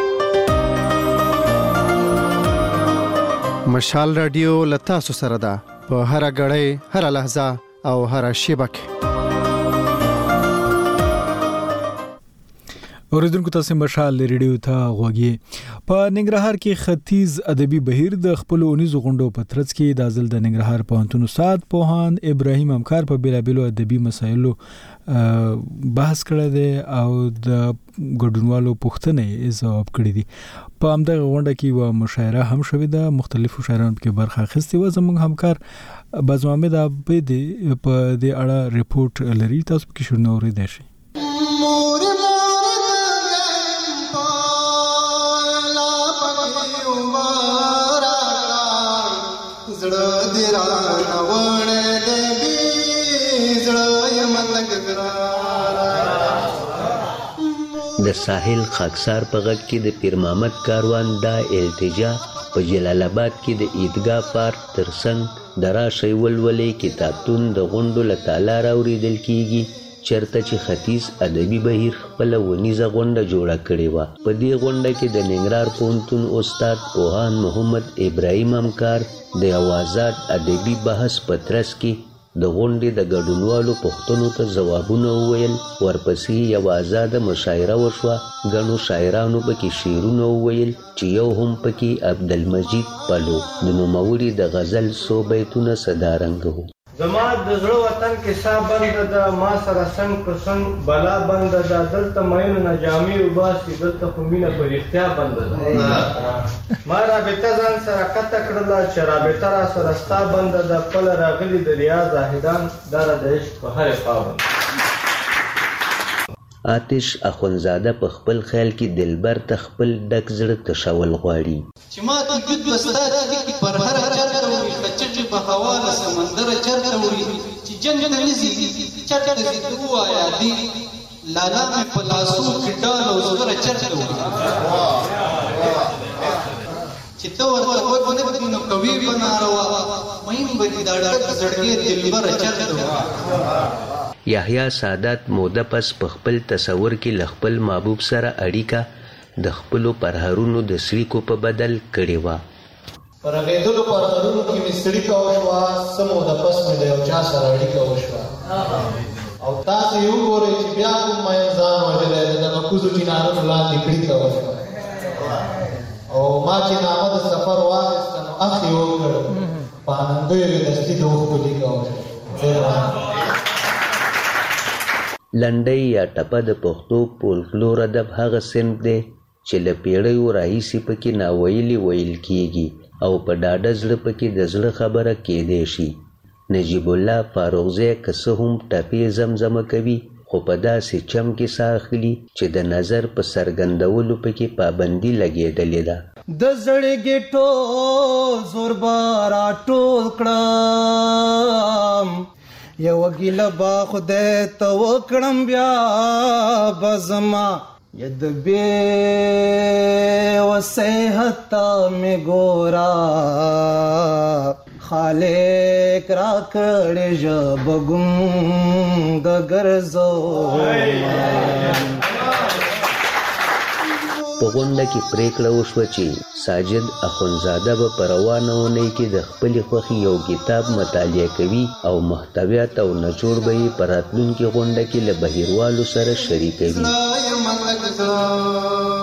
S8: مشال رادیو لتاسو سره ده په هر غړې هر لحظه او هر شیبه کې.
S1: اوریدونکو تاسو مشال ریډیو ته غوږی. په ننګرهار کې ختیځ ادبي بهیر د خپل اونیزو غونډو په ترڅ کې د ځل د ننګرهار پوهنتون استاد پوهان ابراهیم امکار په بیلابیلو ادبي مسایلو بحث کړی دی او د ګډونوالو پوښتنې ځواب کړي دي. په همدغه غونډه کې یوه مشاعره هم شوې ده، مختلفو شاعرانو پکې برخه اخیستې وه. زموږ همکار باز محمد عابد په دې اړه رپورټ لري، تاسو پکې شروع اورېدای شئ.
S4: د ساحل خاکسار په غږ کې د پیر محمد کاروان دا التجا په جلال آباد کې د عیدګاه پارک ترڅنګ د راشئ ولولې کتابتون د غونډو له تاله راوریدل کیږي، چرته چې ختیځ ادبي بهیر خپله ونیزه غونډه جوړه کړې وه. په دې غونډه کې د ننګرهار پوهنتون استاد پوهان محمد ابراهیم امکار د یو آزاد ادبي بحث په ترڅ کې د غونډې د ګډونوالو پوښتنو ته ځوابونه وویل. ورپسې یو آزاده مشاعره وشوه. ګڼو شاعرانو پکې شعرونه وویل چې یو هم پکې عبدالمجید پلو د نوموړي د غزل څو بیتونه صدارنګ وو.
S9: زما د زړه وطن کې سا بنده ده، ما سره څنګ پر څنګ بلا بنده ده، دلته مینو نه جامې وباسي، دلته خو مینه په رښتیا بنده ده. ما رابطه ځان سره قطع کړله چې رابطه را سره ستا بنده ده، خپله راغلي د ریا زاهدان دا د عشق په هرې خوا بنده.
S4: آتش اخونزاده په خپل خیال کې دلبر ته خپل ډک زړه تشول غواړي.
S22: چې ما ته ګد بستا چې پر هر چرته وي خچټي په هوا له سمندر چرته وي چې جنگ ته نزي چرته زی تو آیا دی لالا مې په لاسو کې ډال او زغره چرته وي چې تو ورته وګونه نو کوي بناروا مې به دا ډک زړګي دلبر چرته وي.
S4: یحیی سادات موده پس په خپل تصور کې له خپل محبوب سره اړیکه د خپلو پرهرونو د سړیکو په بدل کړې وه.
S22: پر غېدلو پرهرونو کې مې سړیکه وشوه، څه موده پس مې د یو چا سره اړیکه وشوه او تاسو یې وګورئ چې بیا کوم مین ځان وژلی د دغه کوزو چینارونو لاندې کړیکه وشوه او ما چې نامه د سفر واخیسته نو اخ یې وکړ په آنندیو یې دستي د اوښکو لیکه وشوه.
S4: لنډۍ یا ټپه د پښتو فولکلور ادب هغه صنف دی چې له پیړیو راهیسې پکې ناویلي ویل کیږي. او په ډاډه زړه پکې د زړه خبره کېدی شي. نجیب الله فاروقزی که څه هم ټپې زمزمه کوي خو په داسې چم کې ساه اخلي چې د نظر په څرګندولو پکې پابندي لګېدلې ده.
S2: د زړګي ټول زور بارا ټول کړم یو ګیله با خدای ته وکړم بیا بزما ید بے وصیحت میں گورا خالق را کړې ژب ګم د ګرځو.
S4: په غونډه کې پریکړه وشوه چې ساجد اخونزاده به په روانه اونۍ کې د خپلې خوښې یو کتاب مطالعه کوي او محتویات او نچوړ به یې په راتلونکې غونډه کې له بهیروالو سره شریکوي.